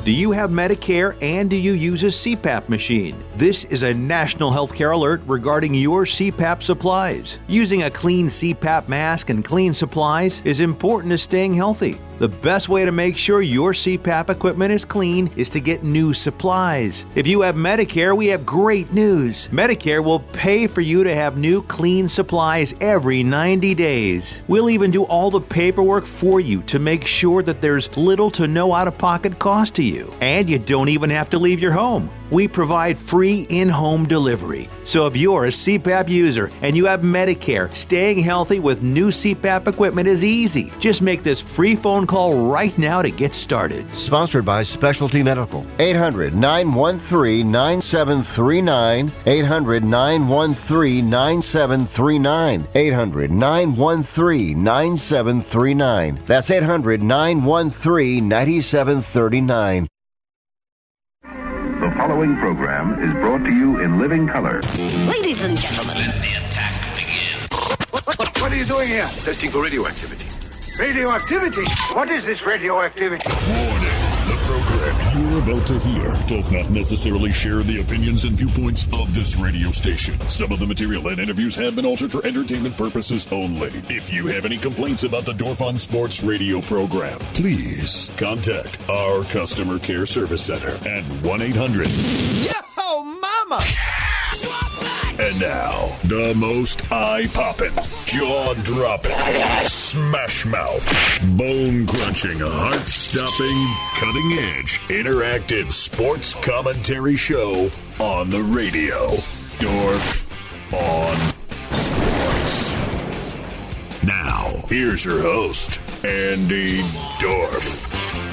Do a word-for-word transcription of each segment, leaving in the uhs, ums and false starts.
Do you have Medicare and do you use a C PAP machine? This is a national healthcare alert regarding your C PAP supplies. Using a clean C PAP mask and clean supplies is important to staying healthy. The best way to make sure your C PAP equipment is clean is to get new supplies. If you have Medicare, we have great news. Medicare will pay for you to have new clean supplies every ninety days. We'll even do all the paperwork for you to make sure that there's little to no out-of-pocket cost to you. And you don't even have to leave your home. We provide free in-home delivery. So if you're a C PAP user and you have Medicare, staying healthy with new C PAP equipment is easy. Just make this free phone call right now to get started. Sponsored by Specialty Medical. eight hundred, nine one three, nine seven three nine. eight hundred, nine one three, nine seven three nine. eight hundred, nine one three, nine seven three nine. That's eight hundred, nine one three, nine seven three nine. The following program is brought to you in living color. Ladies and gentlemen, let the attack begin. What, what, what, what are you doing here? Testing for radioactivity. Radioactivity? What is this radioactivity? Warning. The program you're about to hear does not necessarily share the opinions and viewpoints of this radio station. Some of the material and interviews have been altered for entertainment purposes only. If you have any complaints about the Dorf on Sports radio program, please contact our customer care service center at one eight hundred. Yo, mama! And now, the most eye-popping, jaw-dropping, smash-mouth, bone-crunching, heart-stopping, cutting-edge, interactive sports commentary show on the radio. Dorf on Sports. Now, here's your host, Andy Dorf.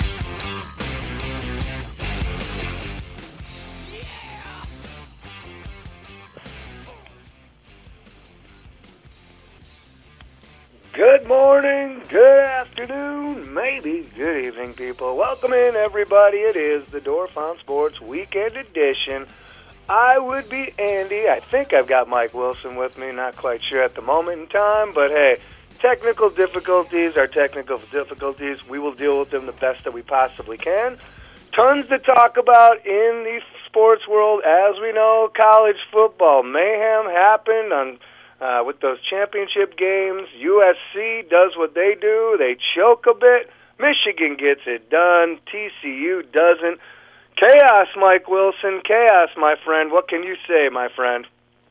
Good morning, good afternoon, maybe good evening, people. Welcome in, everybody. It is the Dorf on Sports Weekend Edition. I would be Andy. I think I've got Mike Wilson with me. Not quite sure at the moment in time, but hey, technical difficulties are technical difficulties. We will deal with them the best that we possibly can. Tons to talk about in the sports world. As we know, college football mayhem happened on Uh, with those championship games. U S C does what they do. They choke a bit. Michigan gets it done. T C U doesn't. Chaos, Mike Wilson. Chaos, my friend. What can you say, my friend?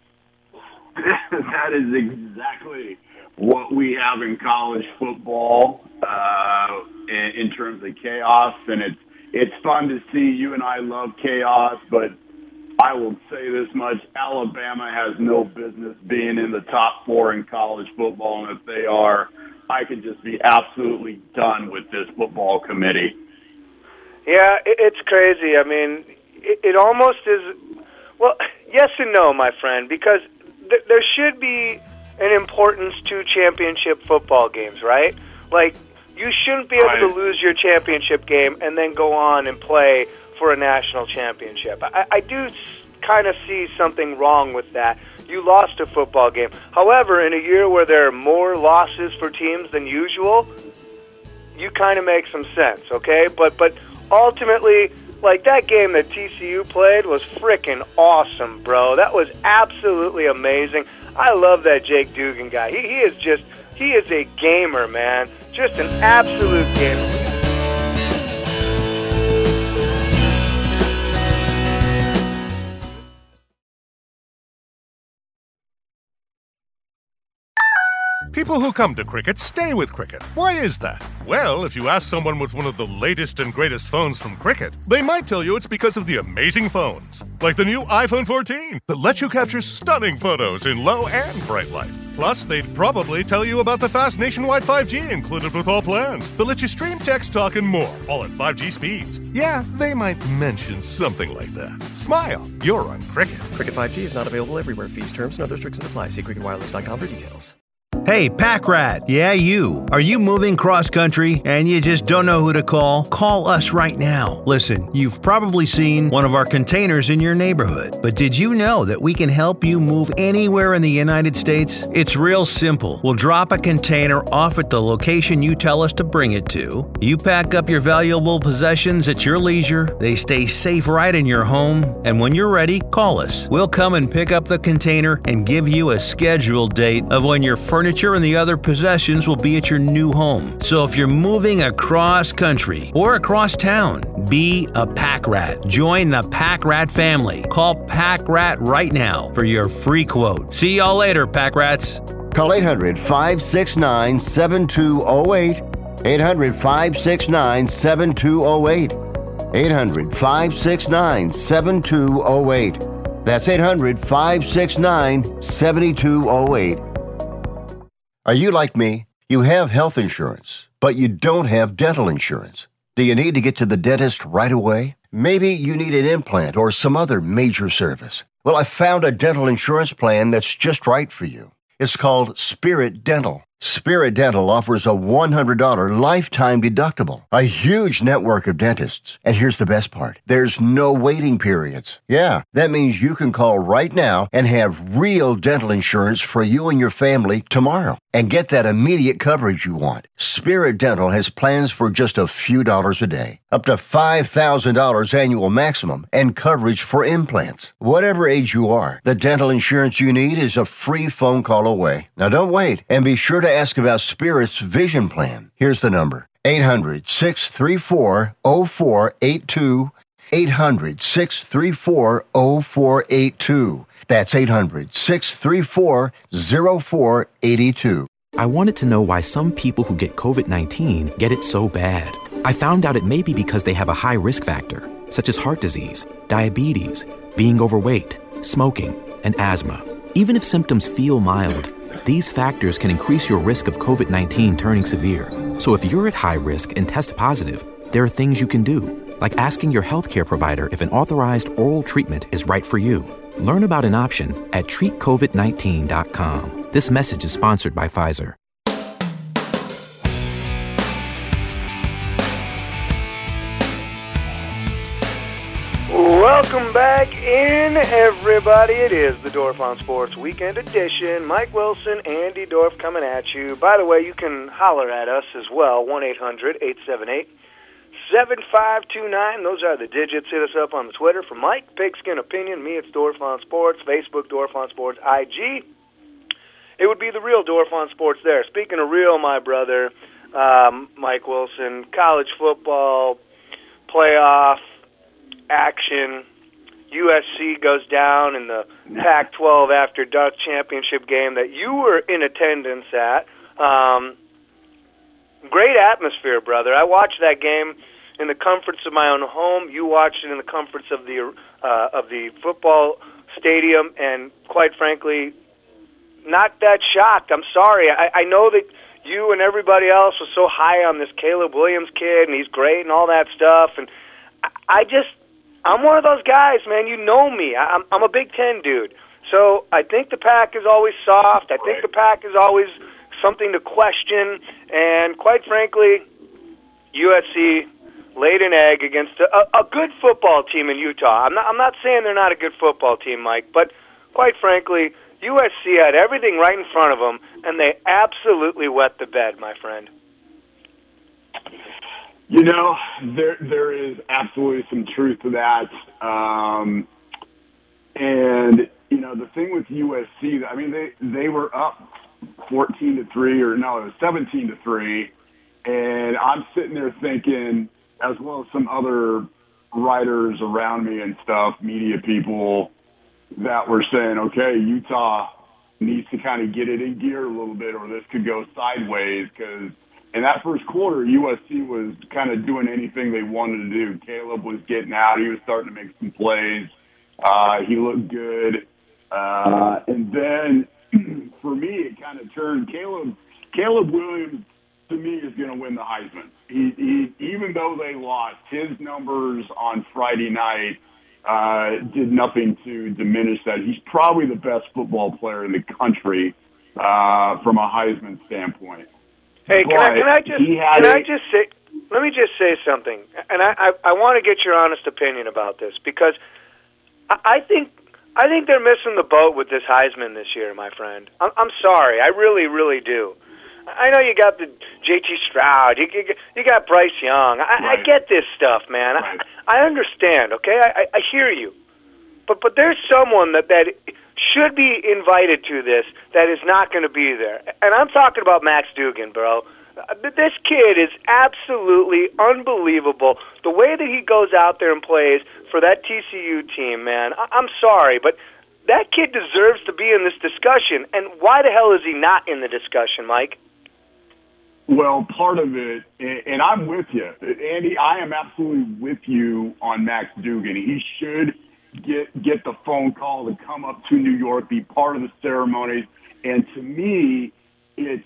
That is exactly what we have in college football uh, in, in terms of chaos. And it's, it's fun to see. You and I love chaos, but I will say this much, Alabama has no business being in the top four in college football, and if they are, I could just be absolutely done with this football committee. Yeah, it's crazy. I mean, it, it almost is, well, yes and no, my friend, because th- there should be an importance to championship football games, right? Like, you shouldn't be able right. to lose your championship game and then go on and play for a national championship. I, I do kind of see something wrong with that. You lost a football game. However, in a year where there are more losses for teams than usual, you kind of make some sense, okay? But but ultimately, like, that game that T C U played was freaking awesome, bro. That was absolutely amazing. I love that Jake Dugan guy. He, he is just, he is a gamer, man. Just an absolute gamer. People who come to Cricket stay with Cricket. Why is that? Well, if you ask someone with one of the latest and greatest phones from Cricket, they might tell you it's because of the amazing phones. Like the new iPhone fourteen that lets you capture stunning photos in low and bright light. Plus, they'd probably tell you about the fast nationwide five G included with all plans that lets you stream, text, talk, and more, all at five G speeds. Yeah, they might mention something like that. Smile, you're on Cricket. Cricket five G is not available everywhere. Fees, terms, and other restrictions apply. See cricket wireless dot com for details. Hey, Pack Rat. Yeah, you. Are you moving cross-country and you just don't know who to call? Call us right now. Listen, you've probably seen one of our containers in your neighborhood, but did you know that we can help you move anywhere in the United States? It's real simple. We'll drop a container off at the location you tell us to bring it to. You pack up your valuable possessions at your leisure. They stay safe right in your home. And when you're ready, call us. We'll come and pick up the container and give you a scheduled date of when your furniture and the other possessions will be at your new home. So if you're moving across country or across town, be a Pack Rat. Join the Pack Rat family. Call Pack Rat right now for your free quote. See y'all later, Pack Rats. Call eight hundred, five six nine, seven two zero eight. eight hundred, five six nine, seven two zero eight. eight hundred, five six nine, seven two zero eight. That's eight hundred, five six nine, seven two zero eight. Are you like me? You have health insurance, but you don't have dental insurance. Do you need to get to the dentist right away? Maybe you need an implant or some other major service. Well, I found a dental insurance plan that's just right for you. It's called Spirit Dental. Spirit Dental offers a one hundred dollars lifetime deductible, a huge network of dentists. And here's the best part. There's no waiting periods. Yeah, that means you can call right now and have real dental insurance for you and your family tomorrow and get that immediate coverage you want. Spirit Dental has plans for just a few dollars a day, up to five thousand dollars annual maximum, and coverage for implants. Whatever age you are, the dental insurance you need is a free phone call away. Now don't wait, and be sure to ask about Spirit's vision plan. Here's the number: eight hundred, six three four, zero four eight two. eight hundred, six three four, zero four eight two. That's eight hundred, six three four, zero four eight two. I wanted to know why some people who get covid nineteen get it so bad. I found out it may be because they have a high risk factor, such as heart disease, diabetes, being overweight, smoking, and asthma. Even if symptoms feel mild, these factors can increase your risk of covid nineteen turning severe. So if you're at high risk and test positive, there are things you can do, like asking your healthcare provider if an authorized oral treatment is right for you. Learn about an option at treat covid nineteen dot com. This message is sponsored by Pfizer. Welcome back in, everybody. It is the Dorf on Sports Weekend Edition. Mike Wilson, Andy Dorf coming at you. By the way, you can holler at us as well, one eight hundred, eight seven eight, seven five two nine. Those are the digits. Hit us up on the Twitter for Mike, Pigskin Opinion. Me, it's Dorf on Sports. Facebook, Dorf on Sports. I G, it would be the real Dorf on Sports there. Speaking of real, my brother, um, Mike Wilson, college football, playoff, action. U S C goes down in the Pac twelve After Dark championship game that you were in attendance at. Um, great atmosphere, brother. I watched that game in the comforts of my own home. You watched it in the comforts of the uh, of the football stadium, and quite frankly, not that shocked. I'm sorry. I, I know that you and everybody else was so high on this Caleb Williams kid, and he's great and all that stuff, and I, I just... I'm one of those guys, man. You know me. I'm, I'm a Big Ten dude. So I think the Pac is always soft. I think the Pac is always something to question. And quite frankly, U S C laid an egg against a, a good football team in Utah. I'm not, I'm not saying they're not a good football team, Mike, but quite frankly, U S C had everything right in front of them, and they absolutely wet the bed, my friend. You know, there there is absolutely some truth to that. Um, and, you know, the thing with U S C, I mean, they, they were up fourteen to three, or no, it was seventeen to three. And I'm sitting there thinking, as well as some other writers around me and stuff, media people, that were saying, okay, Utah needs to kind of get it in gear a little bit, or this could go sideways, because in that first quarter, U S C was kind of doing anything they wanted to do. Caleb was getting out. He was starting to make some plays. Uh, he looked good. Uh, and then, for me, it kind of turned. Caleb Caleb Williams, to me, is going to win the Heisman. He, he, even though they lost, his numbers on Friday night uh, did nothing to diminish that. He's probably the best football player in the country. uh, from a Heisman standpoint. Hey, can I, can I just can a, I just say? Let me just say something, and I I, I want to get your honest opinion about this because I, I think I think they're missing the boat with this Heisman this year, my friend. I'm, I'm sorry, I really really do. I know you got the J T Stroud, you, you, you got Bryce Young. I, right. I get this stuff, man. Right. I, I understand. Okay, I, I hear you, but but there's someone that that should be invited to this that is not going to be there, and I'm talking about Max Duggan, bro. This kid is absolutely unbelievable. The way that he goes out there and plays for that T C U team, man. I- I'm sorry, but that kid deserves to be in this discussion. And why the hell is he not in the discussion, Mike? Well, part of it, and I'm with you, Andy, I am absolutely with you on Max Duggan. He should get get the phone call to come up to New York, be part of the ceremonies. And to me, it's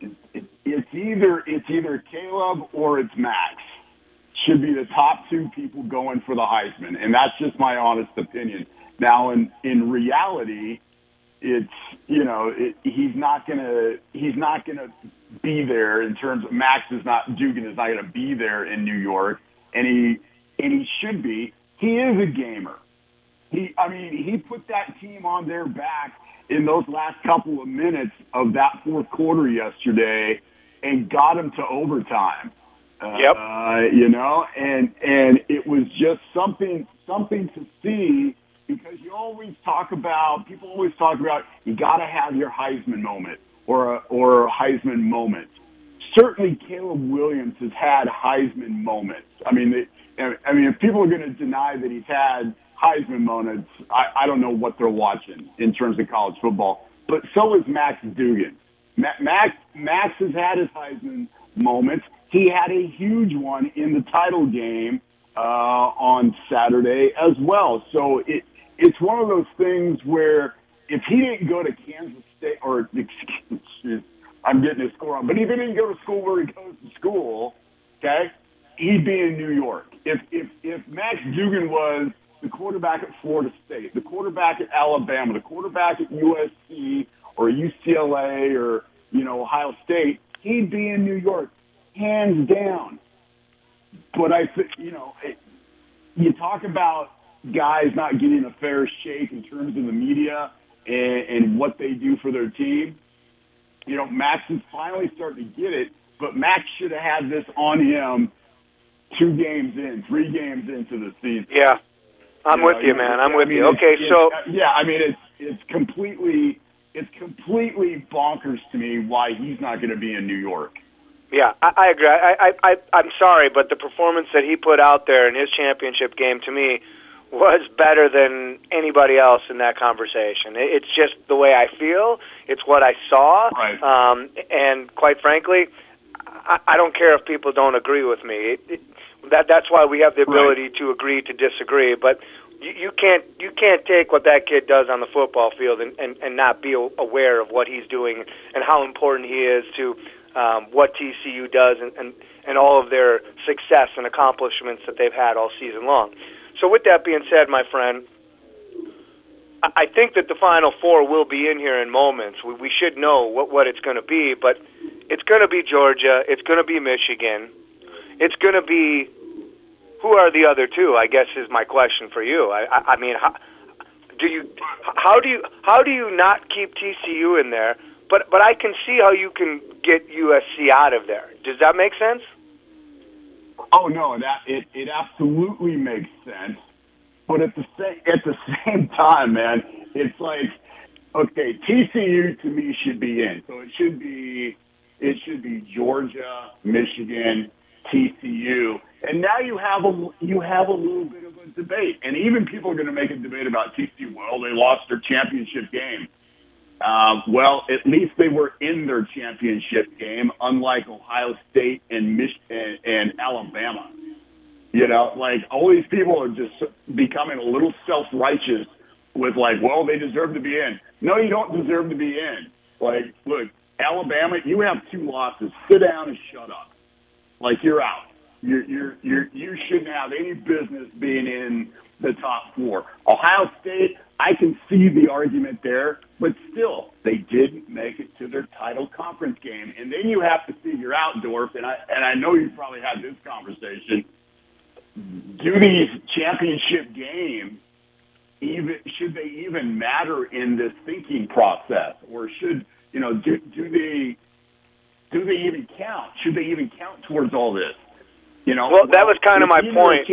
it's either it's either Caleb or it's Max. Should be the top two people going for the Heisman, and that's just my honest opinion. Now, in in reality, it's you know it, he's not gonna he's not gonna be there in terms of Max is not Duggan is not gonna be there in New York, and he and he should be. He is a gamer. He I mean he put that team on their back in those last couple of minutes of that fourth quarter yesterday, and got them to overtime. Yep. Uh, you know, and and it was just something something to see. Because you always talk about, people always talk about, you got to have your Heisman moment or a, or a Heisman moment. Certainly, Caleb Williams has had Heisman moments. I mean, they, I mean, if people are going to deny that he's had Heisman moments, I, I don't know what they're watching in terms of college football. But so is Max Duggan. Ma- Max Max has had his Heisman moments. He had a huge one in the title game uh, on Saturday as well. So it. It's one of those things where if he didn't go to Kansas State, or excuse, I'm getting his score on, but if he didn't go to school where he goes to school, okay, he'd be in New York. If if if Max Duggan was the quarterback at Florida State, the quarterback at Alabama, the quarterback at U S C or U C L A or you know Ohio State, he'd be in New York, hands down. But I think you know it, you talk about guys not getting a fair shake in terms of the media and, and what they do for their team. You know, Max is finally starting to get it, but Max should have had this on him two games in, three games into the season. Yeah, I'm you with know, you, man. I'm I with mean, you. Okay, it's, so it's, yeah, I mean, it's it's completely it's completely bonkers to me why he's not going to be in New York. Yeah, I, I agree. I, I, I, I'm sorry, but the performance that he put out there in his championship game, to me, was better than anybody else in that conversation. It's just the way I feel. It's what I saw. Right. Um, and quite frankly, I, I don't care if people don't agree with me. It, it, that that's why we have the ability right. to agree to disagree. But you, you can't you can't take what that kid does on the football field and, and, and not be aware of what he's doing and how important he is to um, what T C U does and, and, and all of their success and accomplishments that they've had all season long. So with that being said, my friend, I think that the Final Four will be in here in moments. We, we should know what, what it's going to be, but it's going to be Georgia. It's going to be Michigan. It's going to be who are the other two, I guess, is my question for you. I, I, I mean, how do you how do you how do you not keep T C U in there? But but I can see how you can get U S C out of there. Does that make sense? Oh no, that it, it absolutely makes sense. But at the same at the same time, man, it's like okay, T C U to me should be in. So it should be it should be Georgia, Michigan, T C U, and now you have a you have a little bit of a debate, and even people are going to make a debate about T C U. Well, they lost their championship game. Uh, well, at least they were in their championship game, unlike Ohio State and Mich- and, and Alabama. You know, like all these people are just becoming a little self-righteous with like, well, they deserve to be in. No, you don't deserve to be in. Like, look, Alabama, you have two losses. Sit down and shut up. Like, you're out. you're, you're, you're, you shouldn't have any business being in the top four. Ohio State, I can see the argument there, but still, they didn't make it to their title conference game. And then you have to figure out, Dorf, and I, and I know you probably had this conversation, do these championship games, even should they even matter in this thinking process? Or should, you know, do, do they do they even count? Should they even count towards all this? You know, well, that was kind of my point.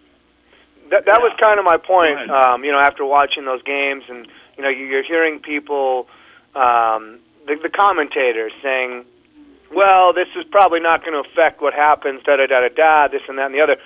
That, that yeah. was kind of my point, um, you know, after watching those games. And, you know, you're hearing people, um, the, the commentators saying, well, this is probably not going to affect what happens, da-da-da-da-da, this and that and the other.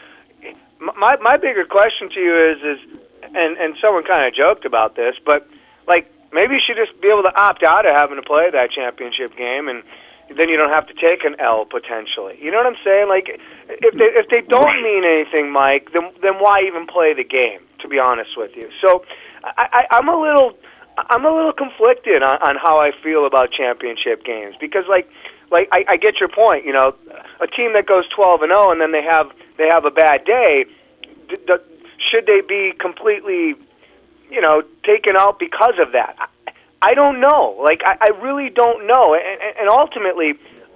My my bigger question to you is, is and, and someone kind of joked about this, but, like, maybe you should just be able to opt out of having to play that championship game, and then you don't have to take an L potentially. You know what I'm saying? Like, if they if they don't mean anything, Mike, then then why even play the game? To be honest with you, so I, I, I'm a little I'm a little conflicted on, on how I feel about championship games because, like, like I, I get your point. You know, a team that goes twelve and oh and then they have they have a bad day, d- d- should they be completely, you know, taken out because of that? I don't know. Like, I, I really don't know. And, and ultimately,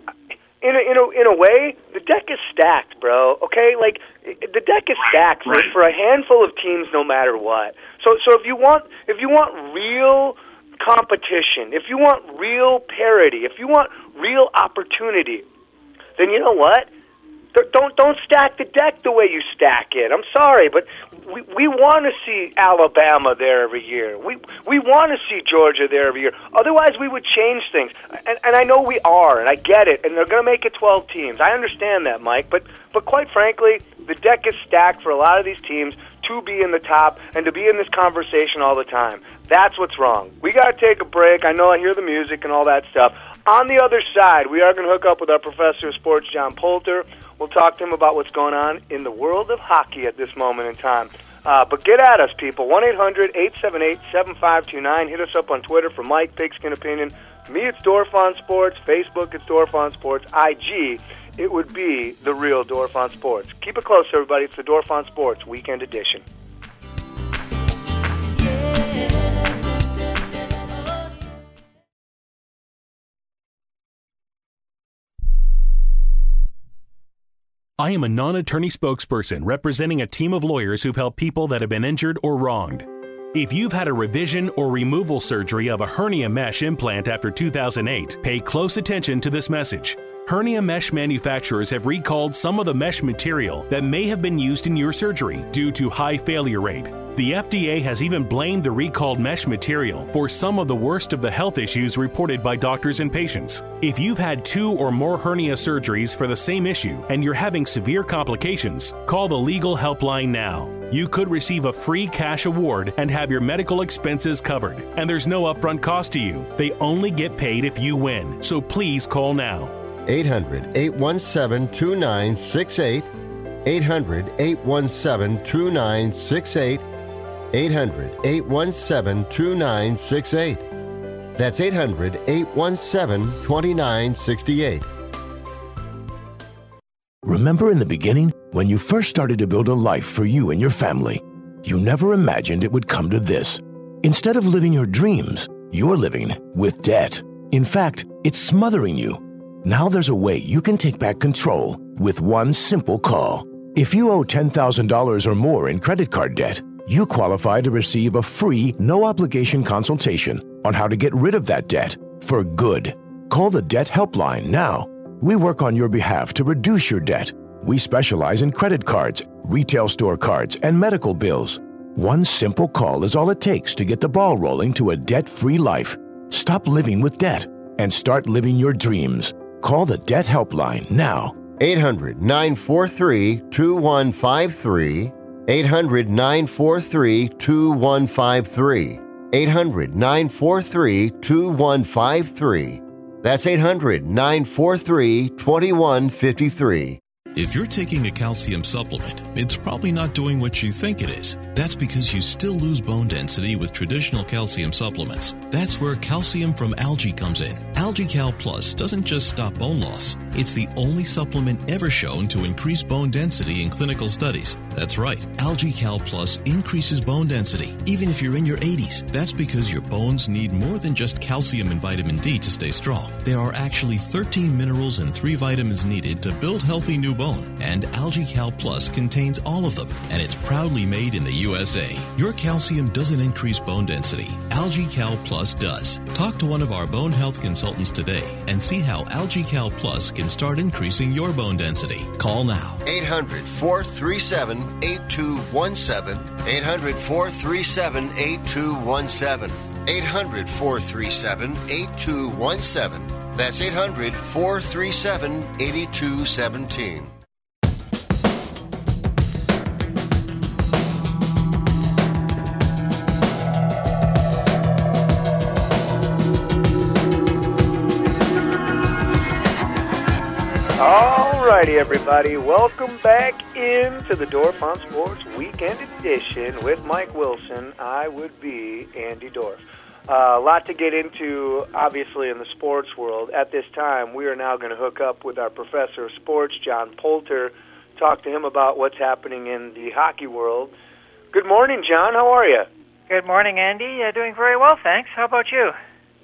in a, in a in a way, the deck is stacked, bro. Okay, like the deck is stacked for, for a handful of teams, no matter what. So, so if you want if you want real competition, if you want real parity, if you want real opportunity, then you know what? Don't don't stack the deck the way you stack it. I'm sorry, but we we want to see Alabama there every year. We we want to see Georgia there every year. Otherwise, we would change things. And and I know we are, and I get it. And they're going to make it twelve teams. I understand that, Mike. But but quite frankly, the deck is stacked for a lot of these teams to be in the top and to be in this conversation all the time. That's what's wrong. We got to take a break. I know I hear the music and all that stuff. On the other side, we are going to hook up with our professor of sports, John Poulter. We'll talk to him about what's going on in the world of hockey at this moment in time. Uh, but get at us, people. one eight hundred eight seven eight seven five two nine. Hit us up on Twitter for Mike Pigskin Opinion. Me, it's Dorf on Sports. Facebook, it's Dorf on Sports. I G, it would be The Real Dorf on Sports. Keep it close, everybody. It's the Dorf on Sports Weekend Edition. I am a non-attorney spokesperson representing a team of lawyers who've helped people that have been injured or wronged. If you've had a revision or removal surgery of a hernia mesh implant after two thousand eight, pay close attention to this message. Hernia mesh manufacturers have recalled some of the mesh material that may have been used in your surgery due to high failure rate. The F D A has even blamed the recalled mesh material for some of the worst of the health issues reported by doctors and patients. If you've had two or more hernia surgeries for the same issue and you're having severe complications, call the legal helpline now. You could receive a free cash award and have your medical expenses covered. And there's no upfront cost to you. They only get paid if you win. So please call now. eight hundred eight one seven two nine six eight. eight hundred eight one seven two nine six eight. eight hundred eight one seven two nine six eight. That's eight hundred eight one seven two nine six eight. Remember in the beginning, when you first started to build a life for you and your family, you never imagined it would come to this. Instead of living your dreams, you're living with debt. In fact, it's smothering you. Now there's a way you can take back control with one simple call. If you owe ten thousand dollars or more in credit card debt, you qualify to receive a free, no-obligation consultation on how to get rid of that debt for good. Call the Debt Helpline now. We work on your behalf to reduce your debt. We specialize in credit cards, retail store cards, and medical bills. One simple call is all it takes to get the ball rolling to a debt-free life. Stop living with debt and start living your dreams. Call the Debt Helpline now. eight hundred nine four three two one five three. eight hundred nine four three two one five three. eight hundred nine four three two one five three. That's eight hundred nine four three two one five three. If you're taking a calcium supplement, it's probably not doing what you think it is. That's because you still lose bone density with traditional calcium supplements. That's where calcium from algae comes in. AlgaeCal Plus doesn't just stop bone loss. It's the only supplement ever shown to increase bone density in clinical studies. That's right, AlgaeCal Plus increases bone density, even if you're in your eighties. That's because your bones need more than just calcium and vitamin D to stay strong. There are actually thirteen minerals and three vitamins needed to build healthy new bone, and AlgaeCal Plus contains all of them, and it's proudly made in the U S A. Your calcium doesn't increase bone density. AlgaeCal Plus does. Talk to one of our bone health consultants today and see how AlgaeCal Plus can start increasing your bone density. Call now. eight hundred, four three seven, eight two one seven. eight hundred, four three seven, eight two one seven. eight hundred, four three seven, eight two one seven. That's eight hundred, four three seven, eight two one seven. Alrighty, everybody. Welcome back into the Dorf on Sports Weekend Edition with Mike Wilson. I would be Andy Dorf. Uh, a lot to get into, obviously, in the sports world. At this time, we are now going to hook up with our professor of sports, John Poulter, talk to him about what's happening in the hockey world. Good morning, John. How are you? Good morning, Andy. Uh, doing very well, thanks. How about you?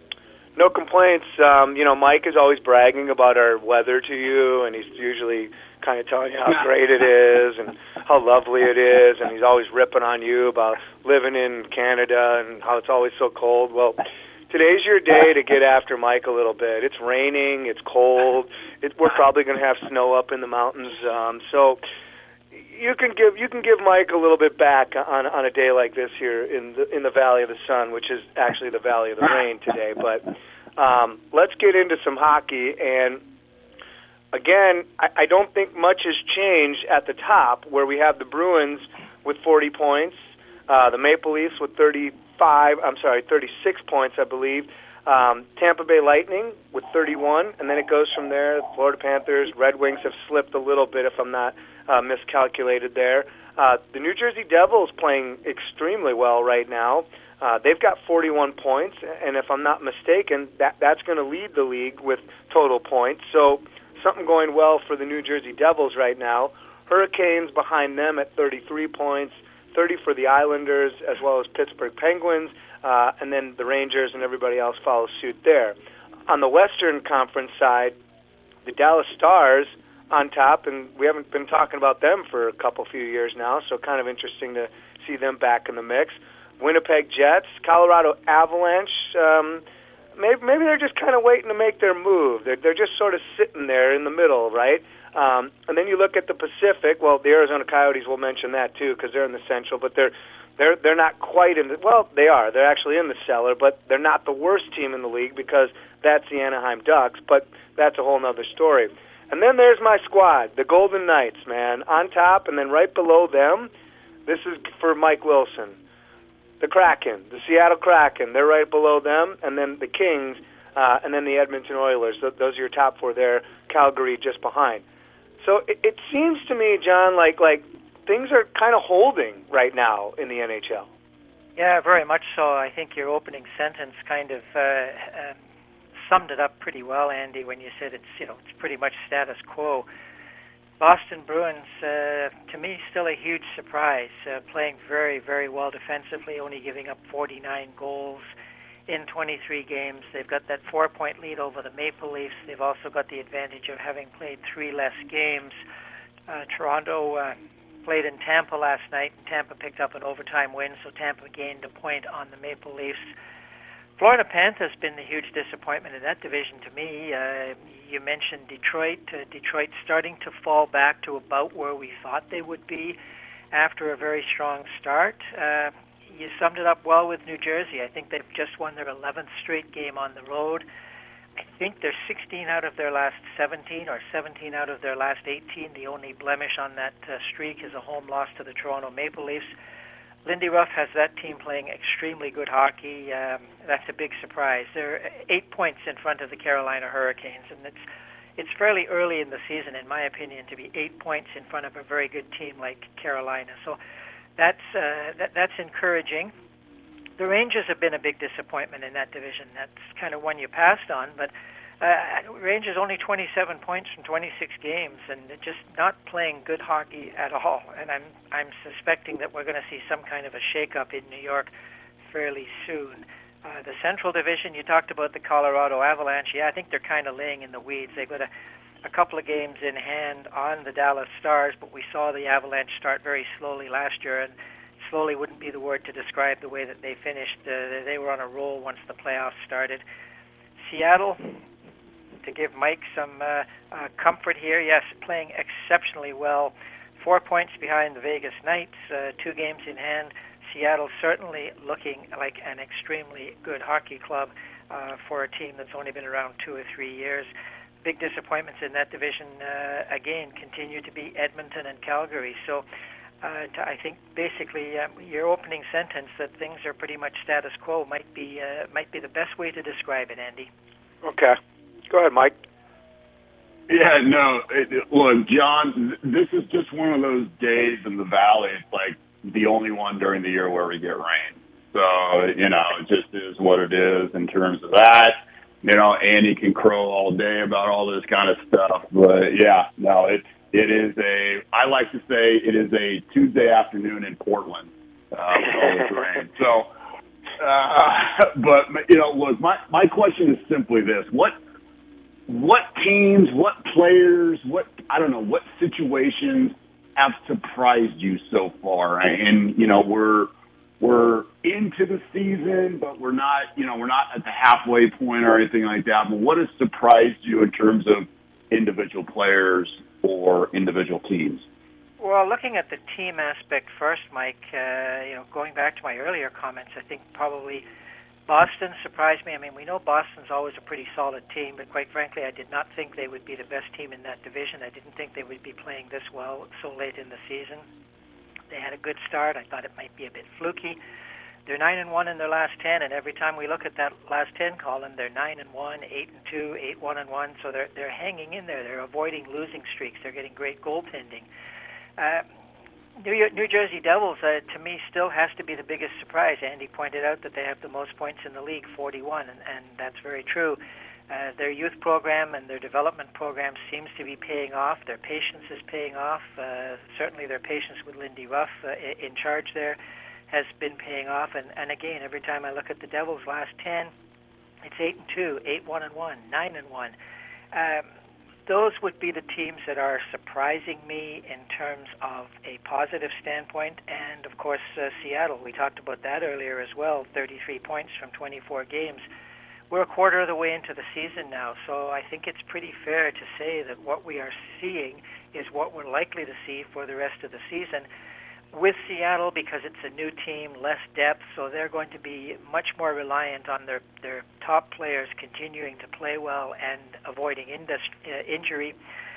No complaints. Um, you know, Mike is always bragging about our weather to you, and he's usually kind of telling you how great it is and how lovely it is, and he's always ripping on you about living in Canada and how it's always so cold. Well, today's your day to get after Mike a little bit. It's raining, it's cold, it, we're probably going to have snow up in the mountains, um, so you can give you can give Mike a little bit back on on a day like this here in the in the Valley of the Sun, which is actually the Valley of the Rain today. But um, let's get into some hockey. And again, I, I don't think much has changed at the top, where we have the Bruins with forty points, uh, the Maple Leafs with thirty-five. I'm sorry, thirty-six points, I believe. Um, Tampa Bay Lightning with thirty-one, and then it goes from there. Florida Panthers, Red Wings have slipped a little bit, if I'm not uh, miscalculated there. Uh, the New Jersey Devils playing extremely well right now. Uh, they've got forty-one points, and if I'm not mistaken, that that's going to lead the league with total points. So something going well for the New Jersey Devils right now. Hurricanes behind them at thirty-three points, thirty for the Islanders, as well as Pittsburgh Penguins. Uh, and then the Rangers and everybody else follows suit there. On the Western Conference side, the Dallas Stars on top, and we haven't been talking about them for a couple few years now, so kind of interesting to see them back in the mix. Winnipeg Jets, Colorado Avalanche, um, maybe, maybe they're just kind of waiting to make their move. They're, they're just sort of sitting there in the middle, right? Um, and then you look at the Pacific. Well, the Arizona Coyotes, we'll mention that too because they're in the Central, but they're They're they're not quite in the, well, they are. They're actually in the cellar, but they're not the worst team in the league because that's the Anaheim Ducks, but that's a whole other story. And then there's my squad, the Golden Knights, man, on top, and then right below them, this is for Mike Wilson, the Kraken, the Seattle Kraken. They're right below them, and then the Kings, uh, and then the Edmonton Oilers. Those are your top four there, Calgary just behind. So it, it seems to me, John, like like things are kind of holding right now in the N H L. Yeah, very much so. I think your opening sentence kind of uh, uh, summed it up pretty well, Andy, when you said it's, you know, it's pretty much status quo. Boston Bruins, uh, to me, still a huge surprise, uh, playing very, very well defensively, only giving up forty-nine goals in twenty-three games. They've got that four-point lead over the Maple Leafs. They've also got the advantage of having played three less games. Uh, Toronto uh, played in Tampa last night, and Tampa picked up an overtime win, so Tampa gained a point on the Maple Leafs. Florida Panthers has been the huge disappointment in that division to me. Uh, you mentioned Detroit. Uh, Detroit starting to fall back to about where we thought they would be after a very strong start. Uh, you summed it up well with New Jersey. I think they've just won their eleventh straight game on the road. I think they're sixteen out of their last seventeen or seventeen out of their last eighteen. The only blemish on that uh, streak is a home loss to the Toronto Maple Leafs. Lindy Ruff has that team playing extremely good hockey. Um, that's a big surprise. They're eight points in front of the Carolina Hurricanes, and it's it's fairly early in the season, in my opinion, to be eight points in front of a very good team like Carolina. So that's uh, that, that's encouraging. The Rangers have been a big disappointment in that division. That's kind of one you passed on, but uh, Rangers only twenty-seven points from twenty-six games, and just not playing good hockey at all. And I'm I'm suspecting that we're going to see some kind of a shakeup in New York fairly soon. Uh, the Central Division, you talked about the Colorado Avalanche. Yeah, I think they're kind of laying in the weeds. They've got a, a couple of games in hand on the Dallas Stars, but we saw the Avalanche start very slowly last year, and slowly wouldn't be the word to describe the way that they finished. Uh, they were on a roll once the playoffs started. Seattle, to give Mike some uh, uh, comfort here, yes, playing exceptionally well. Four points behind the Vegas Knights, uh, two games in hand. Seattle certainly looking like an extremely good hockey club uh, for a team that's only been around two or three years. Big disappointments in that division, uh, again, continue to be Edmonton and Calgary. So uh, to, I think basically um, your opening sentence that things are pretty much status quo might be uh, might be the best way to describe it, Andy. Okay. Go ahead, Mike. Yeah, no, it, look, John, this is just one of those days in the Valley. It's like the only one during the year where we get rain. So, you know, it just is what it is in terms of that. You know, Andy can crow all day about all this kind of stuff. But, yeah, no, it, it is a, I like to say it is a Tuesday afternoon in Portland uh, with all this rain. So, uh, but, you know, look, my, my question is simply this. What, what teams, what players, what, I don't know, what situations have surprised you so far? And, you know, we're we're into the season, but we're not, you know, we're not at the halfway point or anything like that. But what has surprised you in terms of individual players or individual teams? Well, looking at the team aspect first, Mike, uh, you know, going back to my earlier comments, I think probably Boston surprised me. I mean, we know Boston's always a pretty solid team, but quite frankly, I did not think they would be the best team in that division. I didn't think they would be playing this well so late in the season. They had a good start. I thought it might be a bit fluky. They're nine and one in their last ten, and every time we look at that last ten column, they're nine and one, eight and two, eight one and one. So they're they're hanging in there. They're avoiding losing streaks. They're getting great goaltending. Uh, New, York, New Jersey Devils, uh, to me, still has to be the biggest surprise. Andy pointed out that they have the most points in the league, forty-one, and, and that's very true. Uh, their youth program and their development program seems to be paying off. Their patience is paying off. Uh, certainly their patience with Lindy Ruff uh, in charge there has been paying off. And, and again, every time I look at the Devils' last ten, it's eight and two, eight one and one, nine and one. Um, Those would be the teams that are surprising me in terms of a positive standpoint. And, of course, uh, Seattle, we talked about that earlier as well, thirty-three points from twenty-four games. We're a quarter of the way into the season now, so I think it's pretty fair to say that what we are seeing is what we're likely to see for the rest of the season. With Seattle, because it's a new team, less depth, so they're going to be much more reliant on their, their top players continuing to play well and avoiding industry, uh, injury.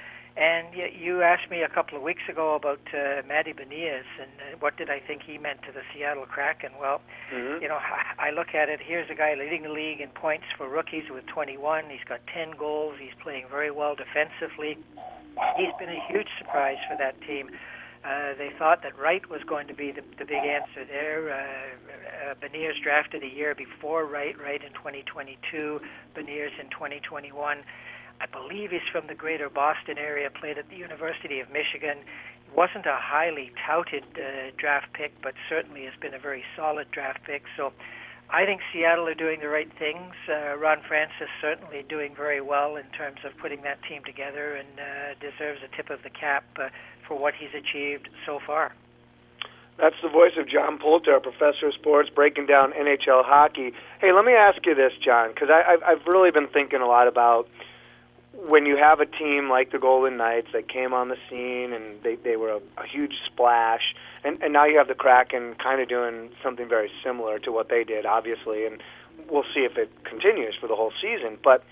And you, you asked me a couple of weeks ago about uh, Matty Beniers and uh, what did I think he meant to the Seattle Kraken. Well, mm-hmm. you know, I, I look at it, here's a guy leading the league in points for rookies with twenty-one. He's got ten goals. He's playing very well defensively. He's been a huge surprise for that team. Uh, they thought that Wright was going to be the, the big answer there. Uh, uh, Beniers drafted a year before Wright, Wright in twenty twenty-two, Beniers in twenty twenty-one. I believe he's from the greater Boston area, played at the University of Michigan. He wasn't a highly touted uh, draft pick, but certainly has been a very solid draft pick. So I think Seattle are doing the right things. Uh, Ron Francis certainly doing very well in terms of putting that team together and uh, deserves a tip of the cap uh, for what he's achieved so far. That's the voice of John Poulter, our professor of sports, breaking down N H L hockey. Hey, let me ask you this, John, because I've, I've really been thinking a lot about when you have a team like the Golden Knights that came on the scene and they, they were a, a huge splash, and, and now you have the Kraken kind of doing something very similar to what they did, obviously, and we'll see if it continues for the whole season. But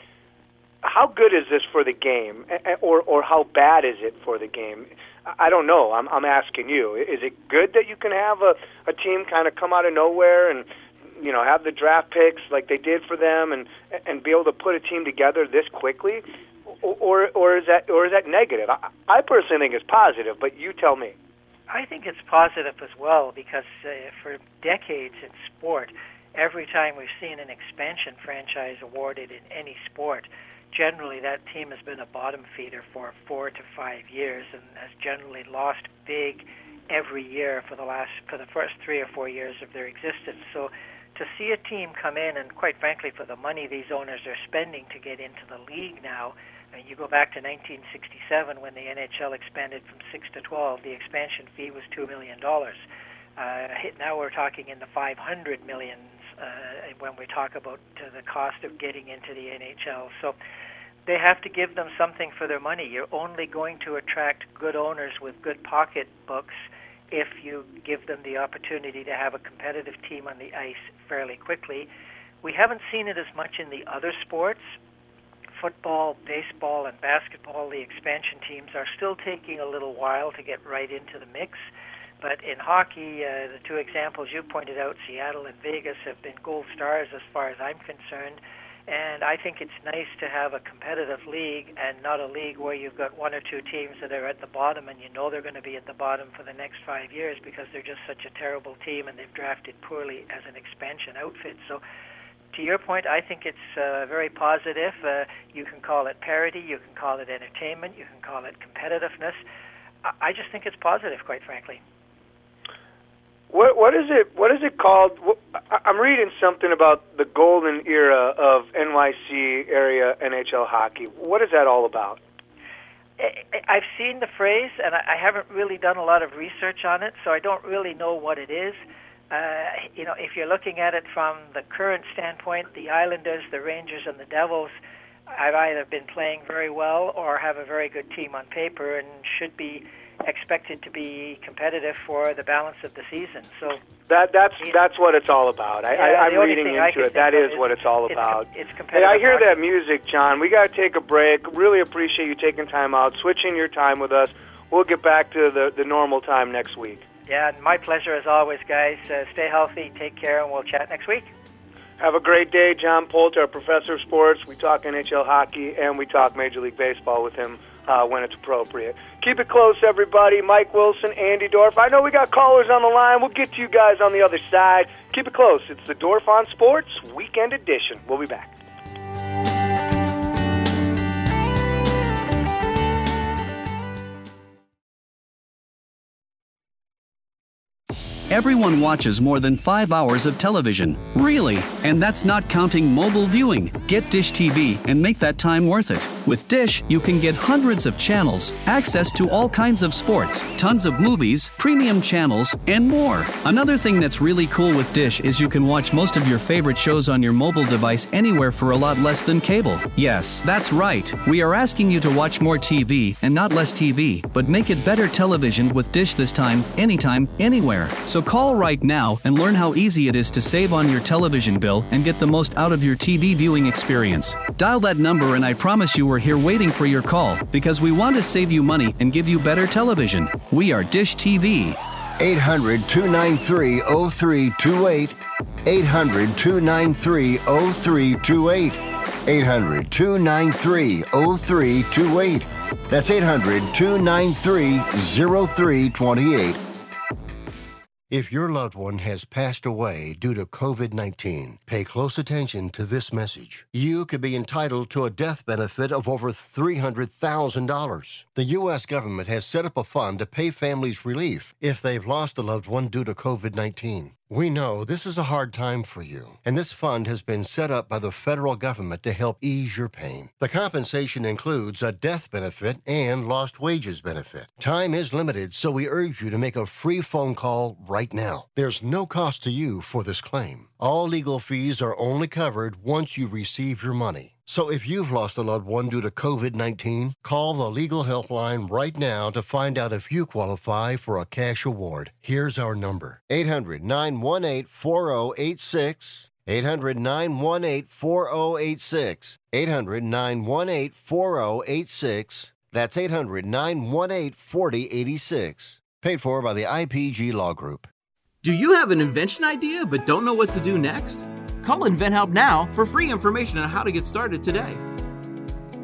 how good is this for the game, or or how bad is it for the game? I don't know. I'm I'm asking you. Is it good that you can have a, a team kind of come out of nowhere and, you know, have the draft picks like they did for them and and be able to put a team together this quickly? or or is that or is that negative? I, I personally think it's positive, but you tell me. I think it's positive as well because uh, for decades in sport, every time we've seen an expansion franchise awarded in any sport, generally that team has been a bottom feeder for four to five years and has generally lost big every year for the last for the first three or four years of their existence. So to see a team come in, and quite frankly for the money these owners are spending to get into the league now, I mean, you go back to nineteen sixty-seven when the N H L expanded from six to twelve, the expansion fee was two million dollars. Uh, now we're talking in the five hundred millions uh, when we talk about uh, the cost of getting into the N H L. So they have to give them something for their money. You're only going to attract good owners with good pocketbooks if you give them the opportunity to have a competitive team on the ice fairly quickly. We haven't seen it as much in the other sports. Football, baseball, and basketball, the expansion teams are still taking a little while to get right into the mix. But in hockey, uh, the two examples you pointed out, Seattle and Vegas, have been gold stars as far as I'm concerned. And I think it's nice to have a competitive league and not a league where you've got one or two teams that are at the bottom and you know they're going to be at the bottom for the next five years because they're just such a terrible team and they've drafted poorly as an expansion outfit. So to your point, I think it's uh, very positive. Uh, you can call it parity, you can call it entertainment, you can call it competitiveness. I, I just think it's positive, quite frankly. What what is it? What is it called? What, I'm reading something about the golden era of N Y C area N H L hockey. What is that all about? I've seen the phrase, and I haven't really done a lot of research on it, so I don't really know what it is. Uh, you know, if you're looking at it from the current standpoint, the Islanders, the Rangers, and the Devils have either been playing very well or have a very good team on paper and should be expected to be competitive for the balance of the season. So that that's that's what it's all about. I, yeah, I, I'm only reading thing I into it. That is what it's all it's, about. It's competitive. Hey, I hear hockey. that music, John. We got to take a break. Really appreciate you taking time out, switching your time with us. We'll get back to the, the normal time next week. Yeah, my pleasure as always, guys. Uh, stay healthy, take care, and we'll chat next week. Have a great day. John Poulter, our professor of sports. We talk N H L hockey, and we talk Major League Baseball with him uh, when it's appropriate. Keep it close, everybody. Mike Wilson, Andy Dorf. I know we got callers on the line. We'll get to you guys on the other side. Keep it close. It's the Dorf on Sports Weekend Edition. We'll be back. Everyone watches more than five hours of television. Really? And that's not counting mobile viewing. Get Dish T V and make that time worth it. With Dish, you can get hundreds of channels, access to all kinds of sports, tons of movies, premium channels, and more. Another thing that's really cool with Dish is you can watch most of your favorite shows on your mobile device anywhere for a lot less than cable. Yes, that's right. We are asking you to watch more T V and not less T V, but make it better television with Dish this time, anytime, anywhere. So So call right now and learn how easy it is to save on your television bill and get the most out of your T V viewing experience. Dial that number and I promise you we're here waiting for your call because we want to save you money and give you better television. We are Dish T V. eight hundred, two nine three, oh three two eight. eight hundred, two nine three, oh three two eight. eight hundred, two nine three, oh three two eight. That's eight hundred, two nine three, oh three two eight. If your loved one has passed away due to COVID nineteen, pay close attention to this message. You could be entitled to a death benefit of over three hundred thousand dollars. The U S government has set up a fund to pay families relief if they've lost a loved one due to COVID nineteen. We know this is a hard time for you, and this fund has been set up by the federal government to help ease your pain. The compensation includes a death benefit and lost wages benefit. Time is limited, so we urge you to make a free phone call right now. There's no cost to you for this claim. All legal fees are only covered once you receive your money. So if you've lost a loved one due to COVID nineteen, call the legal helpline right now to find out if you qualify for a cash award. Here's our number. eight hundred, nine one eight, four oh eight six. eight hundred, nine one eight, four oh eight six. eight hundred, nine one eight, four oh eight six. That's eight hundred, nine one eight, four oh eight six. Paid for by the I P G Law Group. Do you have an invention idea but don't know what to do next? Call InventHelp now for free information on how to get started today.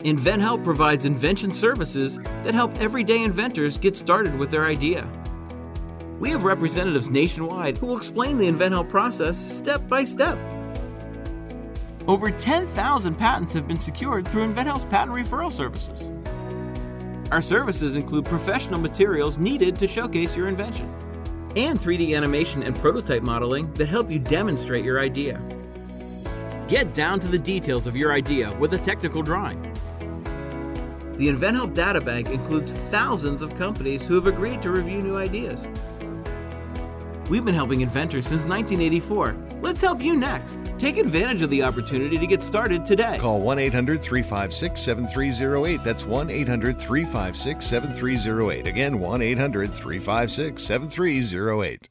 InventHelp provides invention services that help everyday inventors get started with their idea. We have representatives nationwide who will explain the InventHelp process step by step. Over ten thousand patents have been secured through InventHelp's patent referral services. Our services include professional materials needed to showcase your invention, and three D animation and prototype modeling that help you demonstrate your idea. Get down to the details of your idea with a technical drawing. The InventHelp Databank includes thousands of companies who have agreed to review new ideas. We've been helping inventors since nineteen eighty-four. Let's help you next. Take advantage of the opportunity to get started today. Call one eight hundred, three five six, seven three zero eight. That's one eight hundred, three five six, seven three zero eight. Again, one eight hundred, three five six, seven three zero eight.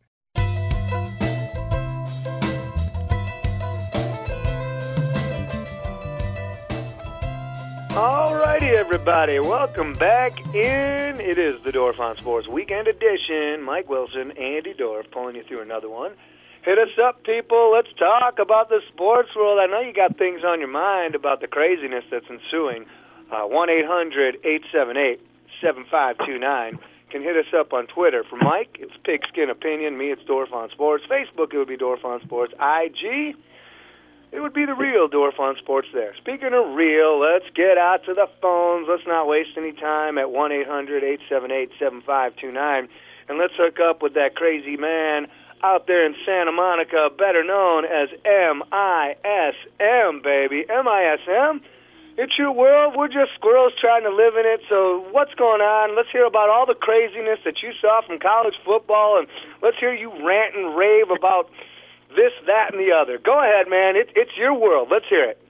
Alrighty, everybody, welcome back in. It is the Dorf on Sports Weekend Edition. Mike Wilson, Andy Dorf, pulling you through another one. Hit us up, people. Let's talk about the sports world. I know you got things on your mind about the craziness that's ensuing. Uh, one eight hundred, eight seven eight, seven five two nine. Can hit us up on Twitter. For Mike, it's Pigskin Opinion. Me, it's Dorf on Sports. Facebook, it would be Dorf on Sports. I G, it would be the real Dorf on Sports there. Speaking of real, let's get out to the phones. Let's not waste any time at one eight hundred, eight seven eight, seven five two nine. And let's hook up with that crazy man out there in Santa Monica, better known as M I S M, baby. M I S M? It's your world. We're just squirrels trying to live in it. So what's going on? Let's hear about all the craziness that you saw from college football, and let's hear you rant and rave about this, that, and the other. Go ahead, man. It, it's your world. Let's hear it.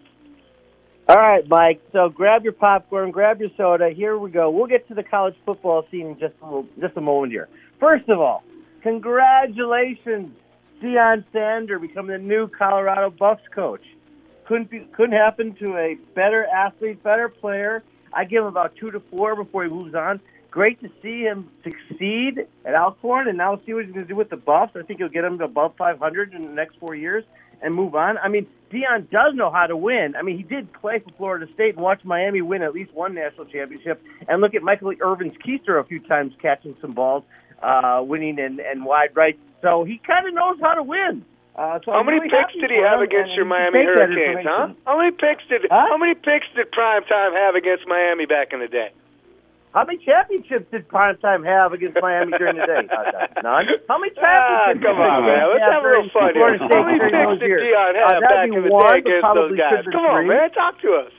All right, Mike. So grab your popcorn, grab your soda. Here we go. We'll get to the college football scene in just a, little, just a moment here. First of all, congratulations, Deion Sanders becoming the new Colorado Buffs coach. Couldn't be, couldn't happen to a better athlete, better player. I give him about two to four before he moves on. Great to see him succeed at Alcorn, and now we'll see what he's going to do with the Buffs. I think he'll get him to above five hundred in the next four years and move on. I mean, Deion does know how to win. I mean, he did play for Florida State and watch Miami win at least one national championship, and look at Michael Irvin's keister a few times catching some balls. Uh, winning and, and wide right. So he kind of knows how to win. Uh, so how I'm many really picks did he have against your Miami Hurricanes, huh? How many picks did huh? How many picks did Primetime have against Miami back in the day? How many championships did Primetime have against Miami during the day? None. How many championships? Ah, come on, man. Let's have a little fun here. How many picks did Deion have uh, back in the day against those guys? Come on, man. Talk to us.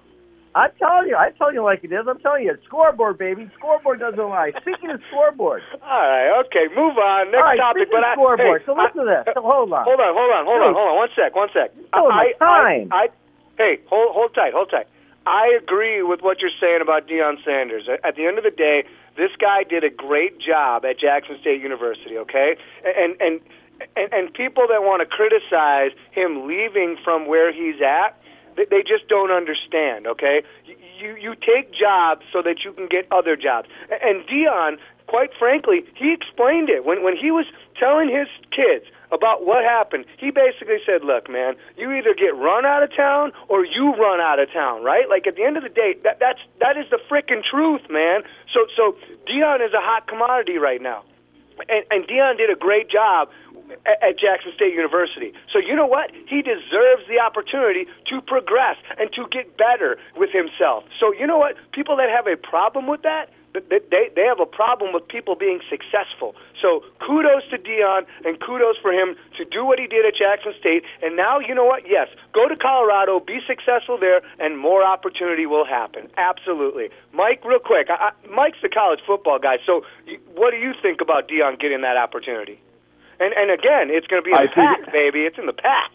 I'm telling you, I'm telling you like it is. I'm telling you, scoreboard, baby. Scoreboard doesn't lie. Speaking of scoreboard. All right, okay, move on. Next All right, topic. But I, scoreboard. Hey, so listen I, to this. So hold on. Hold on, hold on, hold on, hold on. One sec, one sec. Oh, my time. I, I, hey, hold, hold tight, hold tight. I agree with what you're saying about Deion Sanders. At the end of the day, this guy did a great job at Jackson State University. Okay, and and and, and people that want to criticize him leaving from where he's at, they just don't understand, okay? You you take jobs so that you can get other jobs. And Deion, quite frankly, he explained it. When when he was telling his kids about what happened, he basically said, look, man, you either get run out of town or you run out of town, right? Like, at the end of the day, that that's that is the frickin' truth, man. So, so Deion is a hot commodity right now. And, and Deion did a great job at Jackson State University. So you know what? He deserves the opportunity to progress and to get better with himself. So you know what? People that have a problem with that, they they have a problem with people being successful. So kudos to Deion and kudos for him to do what he did at Jackson State. And now, you know what? Yes, go to Colorado, be successful there, and more opportunity will happen. Absolutely. Mike, real quick. I, I, Mike's the college football guy. So you, what do you think about Deion getting that opportunity? And and again, it's going to be in the I pack, think, baby. It's in the pack.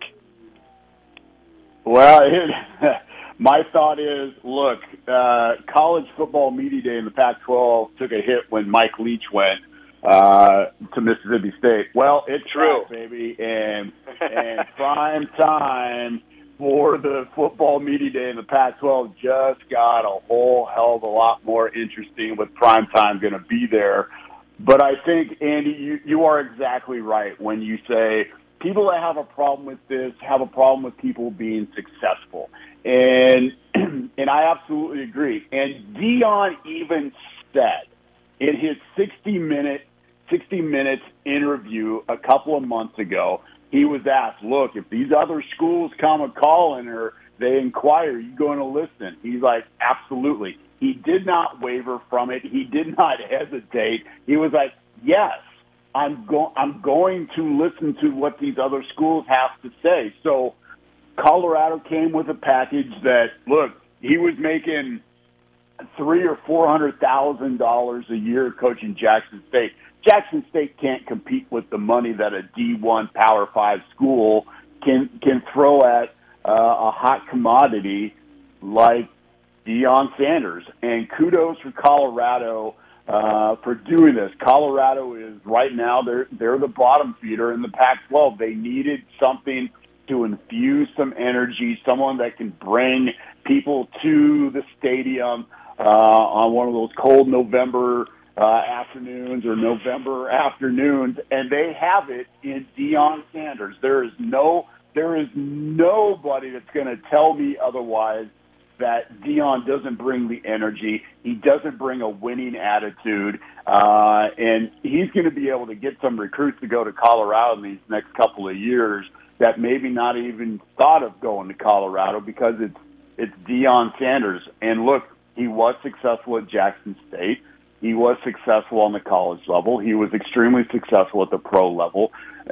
Well, it, my thought is, look, uh, college football media day in the Pac twelve took a hit when Mike Leach went uh, to Mississippi State. Well, it's true, back, baby, and and prime time for the football media day in the Pac twelve just got a whole hell of a lot more interesting with prime time going to be there. But I think, Andy, you, you are exactly right when you say people that have a problem with this have a problem with people being successful. And and I absolutely agree. And Deion even said in his sixty minute, sixty minutes interview a couple of months ago, he was asked, look, if these other schools come a calling or they inquire, are you going to listen? He's like, absolutely. He did not waver from it. He did not hesitate. He was like, yes, I'm, go- I'm going to listen to what these other schools have to say. So Colorado came with a package that, look, he was making three or four hundred thousand dollars a year coaching Jackson State. Jackson State can't compete with the money that a D one Power Five school can can throw at uh, a hot commodity like Deion Sanders. And kudos for Colorado uh, for doing this. Colorado is right now they're they're the bottom feeder in the Pac twelve. They needed something to infuse some energy, someone that can bring people to the stadium uh, on one of those cold November uh, afternoons or November afternoons, and they have it in Deion Sanders. There is no, there is nobody that's going to tell me otherwise that Deion doesn't bring the energy. He doesn't bring a winning attitude, uh, and he's going to be able to get some recruits to go to Colorado in these next couple of years that maybe not even thought of going to Colorado because it's it's Deion Sanders. And look, he was successful at Jackson State. He was successful on the college level. He was extremely successful at the pro level.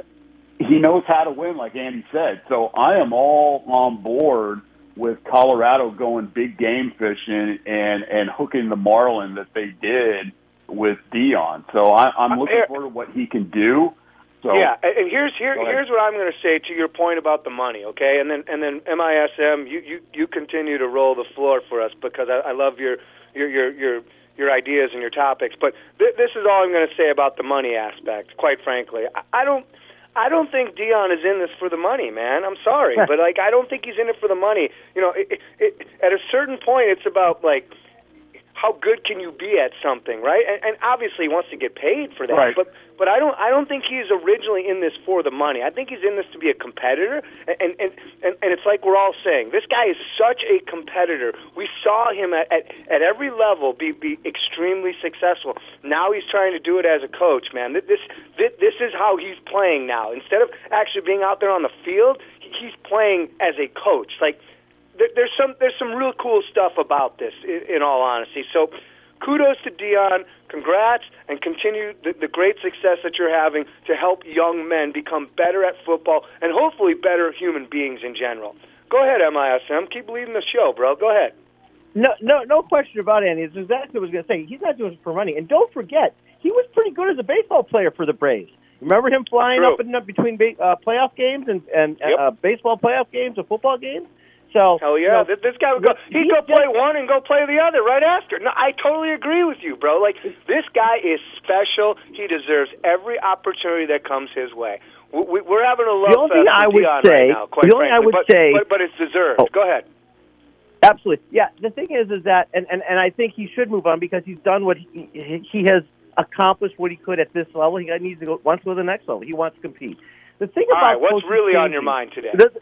He knows how to win, like Andy said. So I am all on board with Colorado going big game fishing and, and hooking the marlin that they did with Deion. So I, I'm looking forward to what he can do. So, yeah, and here's here, here's what I'm going to say to your point about the money, okay? And then and then M I S M, you, you, you continue to roll the floor for us because I, I love your your your your your ideas and your topics. But th- this is all I'm going to say about the money aspect. Quite frankly, I, I don't I don't think Deion is in this for the money, man. I'm sorry, but like I don't think he's in it for the money. You know, it, it, at a certain point, it's about like, how good can you be at something, right? And, and obviously he wants to get paid for that. Right. But but I don't I don't think he's originally in this for the money. I think he's in this to be a competitor. And and, and, and it's like we're all saying, this guy is such a competitor. We saw him at, at, at every level be, be extremely successful. Now he's trying to do it as a coach, man. This, this this is how he's playing now. Instead of actually being out there on the field, he's playing as a coach. Like, There's some there's some real cool stuff about this, in, in all honesty. So, kudos to Deion. Congrats, and continue the, the great success that you're having to help young men become better at football and hopefully better human beings in general. Go ahead, M I S M. Keep leading the show, bro. Go ahead. No, no, no question about it, Andy. It's exactly what I was going to say. He's not doing it for money. And don't forget, he was pretty good as a baseball player for the Braves. Remember him flying True. up and up between uh, playoff games and, and Yep. uh, baseball playoff games or football games? So, Hell yeah, you know, this, this guy would go. He'd go play one and go play the other right after. No, I totally agree with you, bro. Like, this guy is special. He deserves every opportunity that comes his way. We, we're having a love the only fest thing I with would Deion say, right now, quite the only thing I frankly. would but, say, but, but it's deserved. Oh. Go ahead. Absolutely, yeah. The thing is, is that, and, and, and I think he should move on because he's done what he, he has accomplished what he could at this level. He needs to go wants to go to the next level. He wants to compete. The thing All about right, what's coaches really on changing- your mind today? The,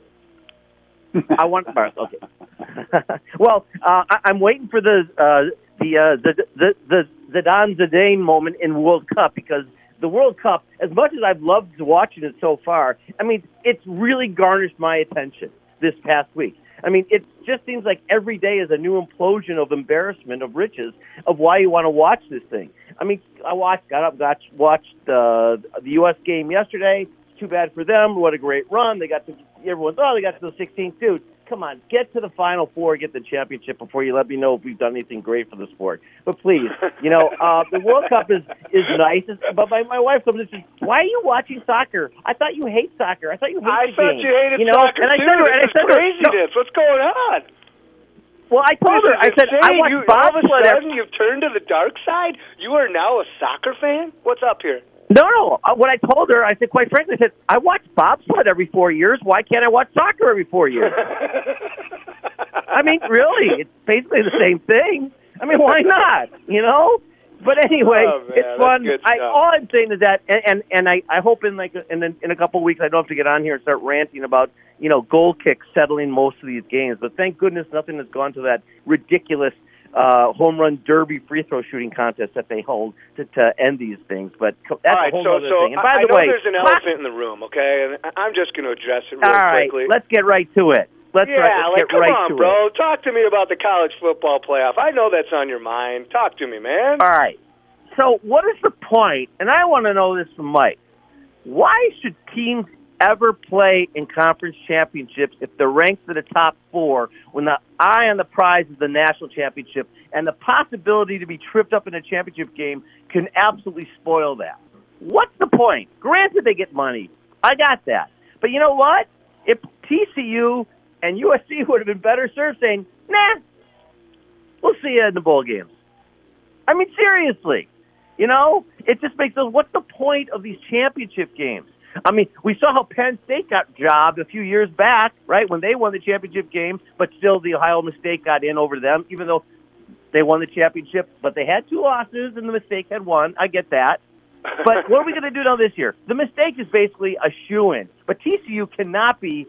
I want all right, okay. Well, uh, I, I'm waiting for the uh, the, uh, the the the Zidane Zidane moment in World Cup because the World Cup, as much as I've loved watching it so far, I mean, it's really garnished my attention this past week. I mean, it just seems like every day is a new implosion of embarrassment, of riches, of why you want to watch this thing. I mean, I watched, got up, got watched uh, the U S game yesterday. Too bad for them. What a great run. They got to, everyone's, oh, they got to the sixteenth. Dude, come on, get to the Final Four, get the championship before you let me know if we've done anything great for the sport. But please, you know, uh, the World Cup is, is nice, but my, my wife comes and says, why are you watching soccer? I thought you hate soccer. I thought you hated I the thought game. you hated you know? soccer, and I too. said to her, and I This said is to her, craziness. no. What's going on? Well, I told her, I said, I watched you, all of a bobsled. sudden you've turned to the dark side? You are now a soccer fan? What's up here? No, no. Uh, What I told her, I said, quite frankly, I said, I watch bobsled every four years. Why can't I watch soccer every four years? I mean, really, it's basically the same thing. I mean, why not? You know? But anyway, Oh, man, it's fun. that's good I, stuff. all I'm saying is that, and and, and I, I hope in like in in a couple of weeks I don't have to get on here and start ranting about you know goal kicks settling most of these games. But thank goodness nothing has gone to that ridiculous uh, home run derby free throw shooting contest that they hold to, to end these things. But that's All right, a whole so other so thing. And by I, the I know way, there's an elephant in the room, okay, and I- I'm just going to address it real all right, quickly. let's get right to it. Let's, yeah, right, let's like get come right on, to bro. it. Talk to me about the college football playoff. I know that's on your mind. Talk to me, man. All right. So what is the point? And I want to know this from Mike. Why should teams ever play in conference championships if they're ranked to the top four when the eye on the prize is the national championship and the possibility to be tripped up in a championship game can absolutely spoil that? What's the point? Granted, they get money. I got that. But you know what? If T C U and U S C would have been better served saying, nah, we'll see you in the bowl games. I mean, seriously. You know, it just makes us, what's the point of these championship games? I mean, we saw how Penn State got jobbed a few years back, right, when they won the championship game, but still the Ohio mistake got in over them, even though they won the championship. But they had two losses, and the mistake had one. I get that. But what are we going to do now this year? The mistake is basically a shoo-in. But T C U cannot be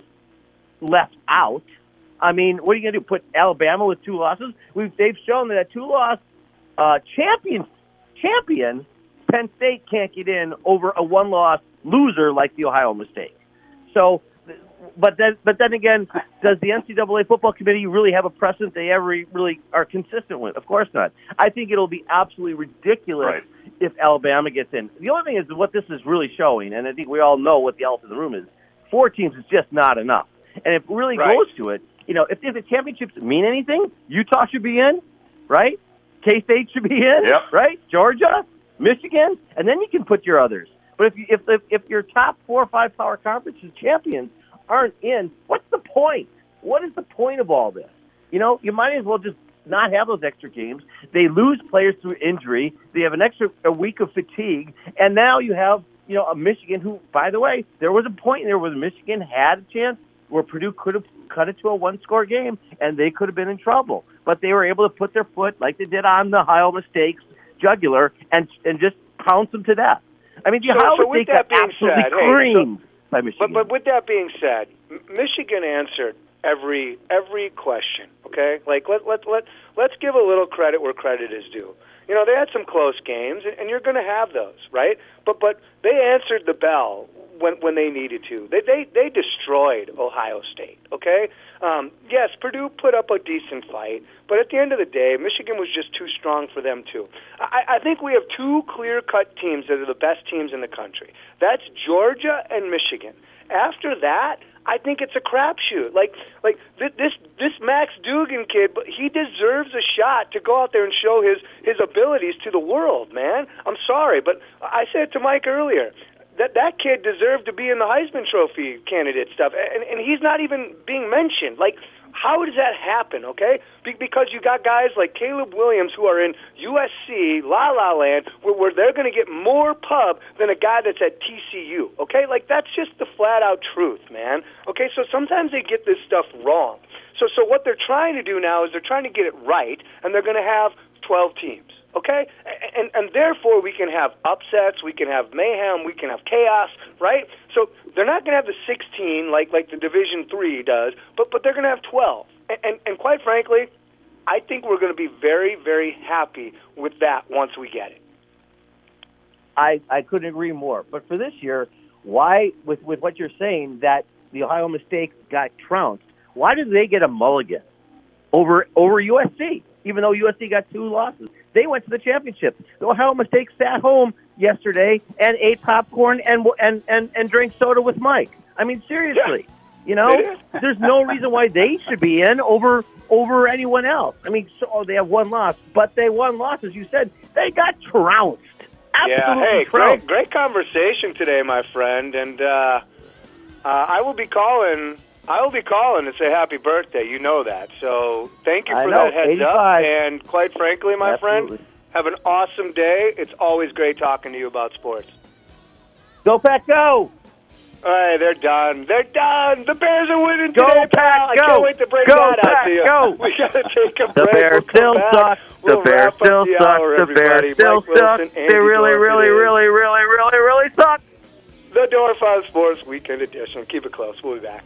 left out. I mean, what are you going to do, put Alabama with two losses? We've, they've shown that a two-loss uh, champion, champion, Penn State can't get in over a one-loss loser like the Ohio mistake. So, but then, but then again, does the N C double A football committee really have a precedent they ever really are consistent with? Of course not. I think it'll be absolutely ridiculous right. if Alabama gets in. The only thing is what this is really showing, and I think we all know what the elephant in the room is. Four teams is just not enough. And if it really right. goes to it, you know, if, if the championships mean anything, Utah should be in, right? K-State should be in, yep. right? Georgia, Michigan, and then you can put your others. But if you, if, if if your top four or five power conferences champions aren't in, what's the point? What is the point of all this? You know, you might as well just not have those extra games. They lose players through injury. They have an extra a week of fatigue, and now you have you know a Michigan who, by the way, there was a point in there where Michigan had a chance where Purdue could have cut it to a one-score game, and they could have been in trouble. But they were able to put their foot, like they did on the Ohio mistakes, jugular, and and just pounce them to death. I mean, the Ohio so, so with State that got being absolutely said, hey, creamed so, by Michigan. But, but with that being said, M- Michigan answered every every question. Okay, like let let let let's give a little credit where credit is due. You know, they had some close games, and, and you're going to have those, right? But but they answered the bell when when they needed to. They they they destroyed Ohio State. Okay, um, yes, Purdue put up a decent fight, but at the end of the day, Michigan was just too strong for them too. I, I think we have two clear-cut teams that are the best teams in the country. That's Georgia and Michigan. After that, I think it's a crapshoot. Like, like th- this this Max Duggan kid, but he deserves a shot to go out there and show his his abilities to the world, man. I'm sorry, but I said it to Mike earlier. That that kid deserved to be in the Heisman Trophy candidate stuff, and and he's not even being mentioned. Like, how does that happen, okay? Be- because you got guys like Caleb Williams who are in U S C, La La Land, where, where they're going to get more pub than a guy that's at T C U, okay? Like, that's just the flat-out truth, man. Okay, so sometimes they get this stuff wrong. So, so what they're trying to do now is they're trying to get it right, and they're going to have twelve teams. Okay, and and therefore we can have upsets, we can have mayhem, we can have chaos, right? So they're not going to have the sixteen like like the Division Three does, but but they're going to have twelve. And, and and quite frankly, I think we're going to be very very happy with that once we get it. I I couldn't agree more. But for this year, why with with what you're saying that the Ohio mistake got trounced? Why did they get a mulligan over over U S C? Even though U S C got two losses. They went to the championship. The Ohio mistake sat home yesterday and ate popcorn and and and, and drank soda with Mike. I mean, seriously, yeah. you know, there's no reason why they should be in over over anyone else. I mean, so oh, they have one loss, but they won loss, as you said. They got trounced. Absolutely yeah, hey, trounced. great, great conversation today, my friend, and uh, uh, I will be calling. I will be calling to say happy birthday. You know that. So thank you for know, that heads eighty-five. up. And quite frankly, my Absolutely. friend, have an awesome day. It's always great talking to you about sports. Go, Pack, go! All right, they're done. They're done. The Bears are winning go, today, Pack, pal. I go. can't wait to break go, that Pack, out to you. Go. We got to take a the break. Bears we'll still back. suck. we'll the bear wrap up still the sucks. hour, The bear everybody. still Mike Wilson, sucks. Andy They really, Dorf, really, it is. really, really, really, really suck. The Door Five Sports Weekend Edition. Keep it close. We'll be back.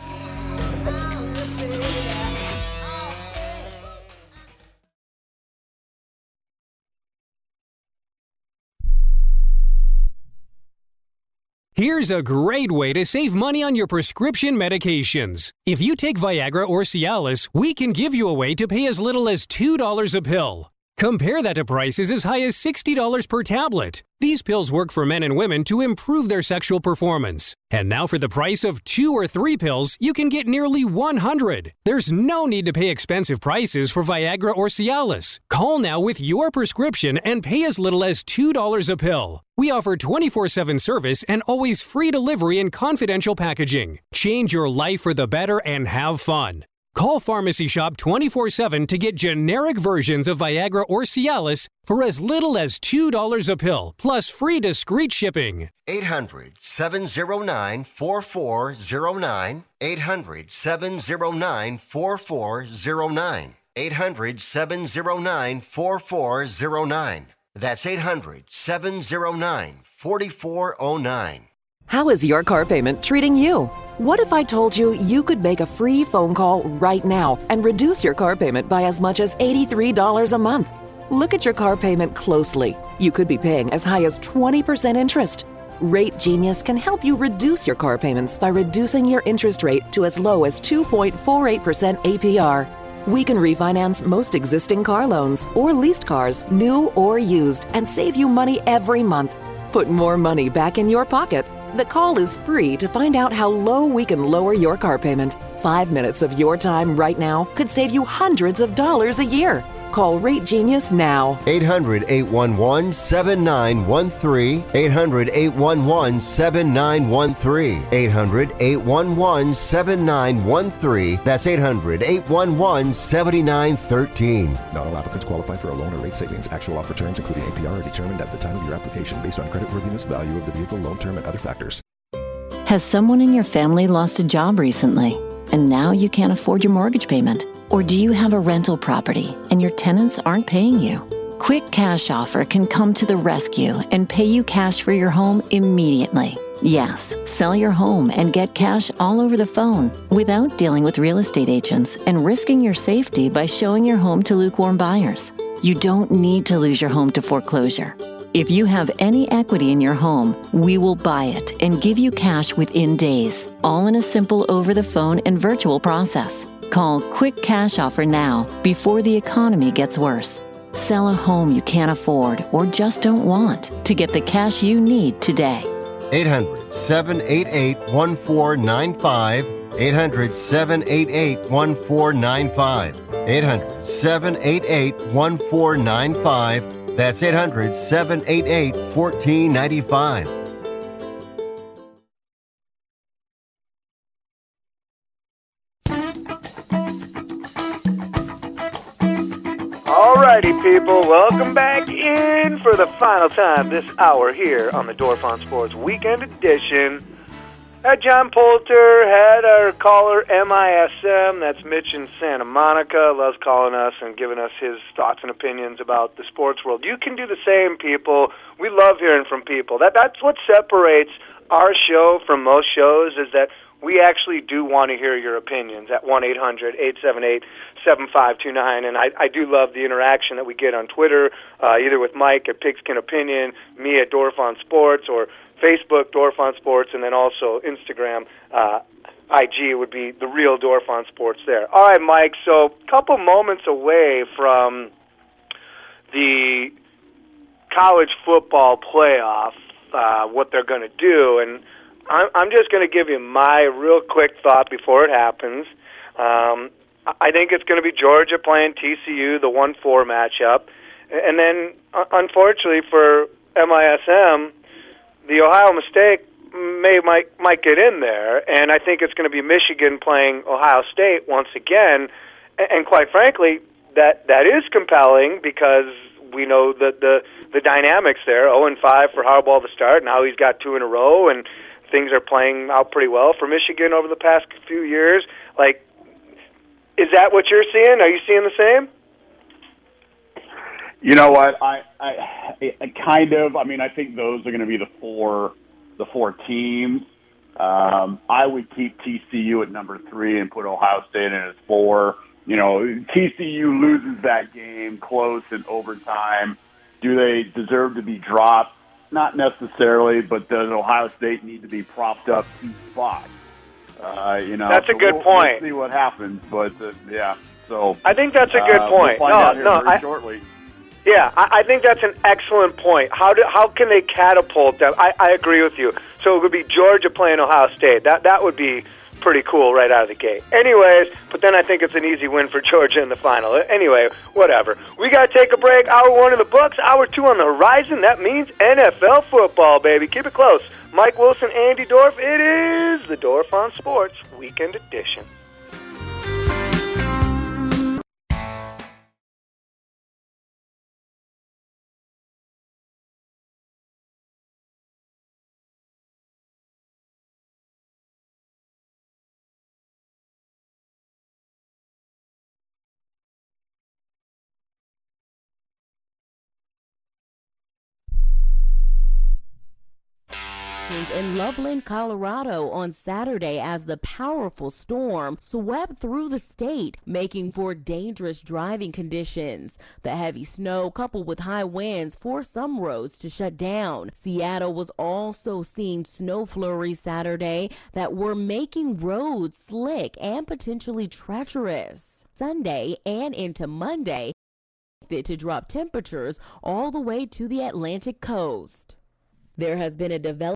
Here's a great way to save money on your prescription medications. If you take Viagra or Cialis, we can give you a way to pay as little as two dollars a pill. Compare that to prices as high as sixty dollars per tablet. These pills work for men and women to improve their sexual performance. And now for the price of two or three pills, you can get nearly one hundred. There's no need to pay expensive prices for Viagra or Cialis. Call now with your prescription and pay as little as two dollars a pill. We offer twenty-four seven service and always free delivery and confidential packaging. Change your life for the better and have fun. Call Pharmacy Shop twenty-four seven to get generic versions of Viagra or Cialis for as little as two dollars a pill, plus free discreet shipping. eight hundred, seven oh nine, four four oh nine. eight hundred, seven oh nine, four four oh nine. eight hundred, seven oh nine, four four oh nine. That's eight hundred, seven oh nine, four four oh nine. How is your car payment treating you? What if I told you you could make a free phone call right now and reduce your car payment by as much as eighty-three dollars a month? Look at your car payment closely. You could be paying as high as twenty percent interest. Rate Genius can help you reduce your car payments by reducing your interest rate to as low as two point four eight percent A P R. We can refinance most existing car loans or leased cars, new or used, and save you money every month. Put more money back in your pocket. The call is free to find out how low we can lower your car payment. Five minutes of your time right now could save you hundreds of dollars a year. Call Rate Genius now. eight hundred, eight one one, seven nine one three. eight hundred, eight one one, seven nine one three. eight hundred, eight one one, seven nine one three. That's eight hundred, eight one one, seven nine one three. Not all applicants qualify for a loan or rate savings. Actual offer terms, including A P R, are determined at the time of your application based on creditworthiness, value of the vehicle, loan term, and other factors. Has someone in your family lost a job recently, and now you can't afford your mortgage payment? Or do you have a rental property and your tenants aren't paying you? Quick Cash Offer can come to the rescue and pay you cash for your home immediately. Yes, sell your home and get cash all over the phone without dealing with real estate agents and risking your safety by showing your home to lukewarm buyers. You don't need to lose your home to foreclosure. If you have any equity in your home, we will buy it and give you cash within days, all in a simple over-the-phone and virtual process. Call Quick Cash Offer now before the economy gets worse. Sell a home you can't afford or just don't want to get the cash you need today. eight hundred, seven eight eight, one four nine five. eight hundred, seven eight eight, one four nine five. eight hundred, seven eight eight, one four nine five. That's eight hundred, seven eight eight, one four nine five. Alrighty, people, welcome back in for the final time this hour here on the Dorfon Sports Weekend Edition. Had John Poulter, had our caller M I S M, that's Mitch in Santa Monica, loves calling us and giving us his thoughts and opinions about the sports world. You can do the same, people. We love hearing from people. That That's what separates our show from most shows, is that we actually do want to hear your opinions at one eight hundred, eight seven eight, seven five two nine. And I, I do love the interaction that we get on Twitter, uh, either with Mike at Pigskin Opinion, me at Dorfon Sports, or Facebook, Dorfon Sports, and then also Instagram, uh, I G would be the real Dorfon Sports there. All right, Mike, so a couple moments away from the college football playoff, uh, what they're going to do, and I'm, I'm just going to give you my real quick thought before it happens. Um, I think it's going to be Georgia playing T C U, the one four matchup, and then, uh, unfortunately for M I S M, the Ohio mistake may might might get in there, and I think it's going to be Michigan playing Ohio State once again. And, and quite frankly, that that is compelling because we know that the the dynamics there. oh and five for Harbaugh to start. Now he's got two in a row, and things are playing out pretty well for Michigan over the past few years. Like, is that what you're seeing? Are you seeing the same? You know what? I, I, I kind of. I mean, I think those are going to be the four, the four teams. Um, I would keep T C U at number three and put Ohio State in as four. You know, T C U loses that game close in overtime. Do they deserve to be dropped? Not necessarily, but does Ohio State need to be propped up two spots? Uh, you know, that's a so good we'll, point. We'll see what happens, but uh, yeah. So I think that's a good uh, point. We'll find no, out here no, very I, shortly. Yeah, I, I think that's an excellent point. How do how can they catapult them? I, I agree with you. So it would be Georgia playing Ohio State. That that would be pretty cool right out of the gate. Anyways, but then I think it's an easy win for Georgia in the final. Anyway, whatever. We got to take a break. Hour one in the books, hour two on the horizon. That means N F L football, baby. Keep it close. Mike Wilson, Andy Dorf. It is the Dorf on Sports Weekend Edition. In Loveland, Colorado on Saturday as the powerful storm swept through the state, making for dangerous driving conditions. The heavy snow coupled with high winds forced some roads to shut down. Seattle was also seeing snow flurries Saturday that were making roads slick and potentially treacherous. Sunday and into Monday to drop temperatures all the way to the Atlantic coast. There has been a development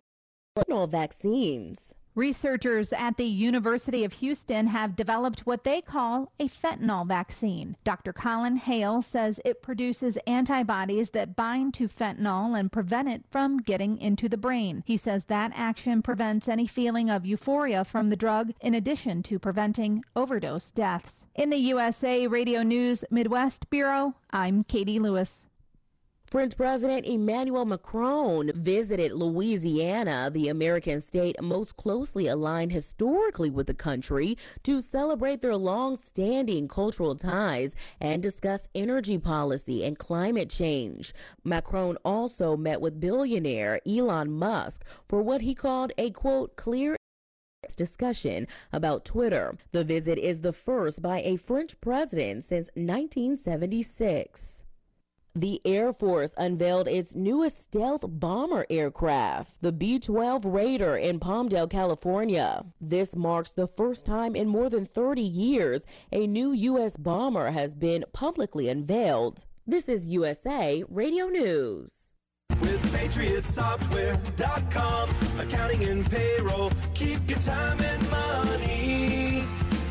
vaccines. Researchers at the University of Houston have developed what they call a fentanyl vaccine. Doctor Colin Hale says it produces antibodies that bind to fentanyl and prevent it from getting into the brain. He says that action prevents any feeling of euphoria from the drug, in addition to preventing overdose deaths. In the U S A Radio News Midwest Bureau, I'm Katie Lewis. French President Emmanuel Macron visited Louisiana, the American state most closely aligned historically with the country, to celebrate their long-standing cultural ties and discuss energy policy and climate change. Macron also met with billionaire Elon Musk for what he called a, quote, clear discussion about Twitter. The visit is the first by a French president since nineteen seventy-six. The Air Force unveiled its newest stealth bomber aircraft, the B twelve Raider in Palmdale, California. This marks the first time in more than thirty years a new U S bomber has been publicly unveiled. This is U S A Radio News. With Patriot Software dot com, accounting and payroll, keep your time and money.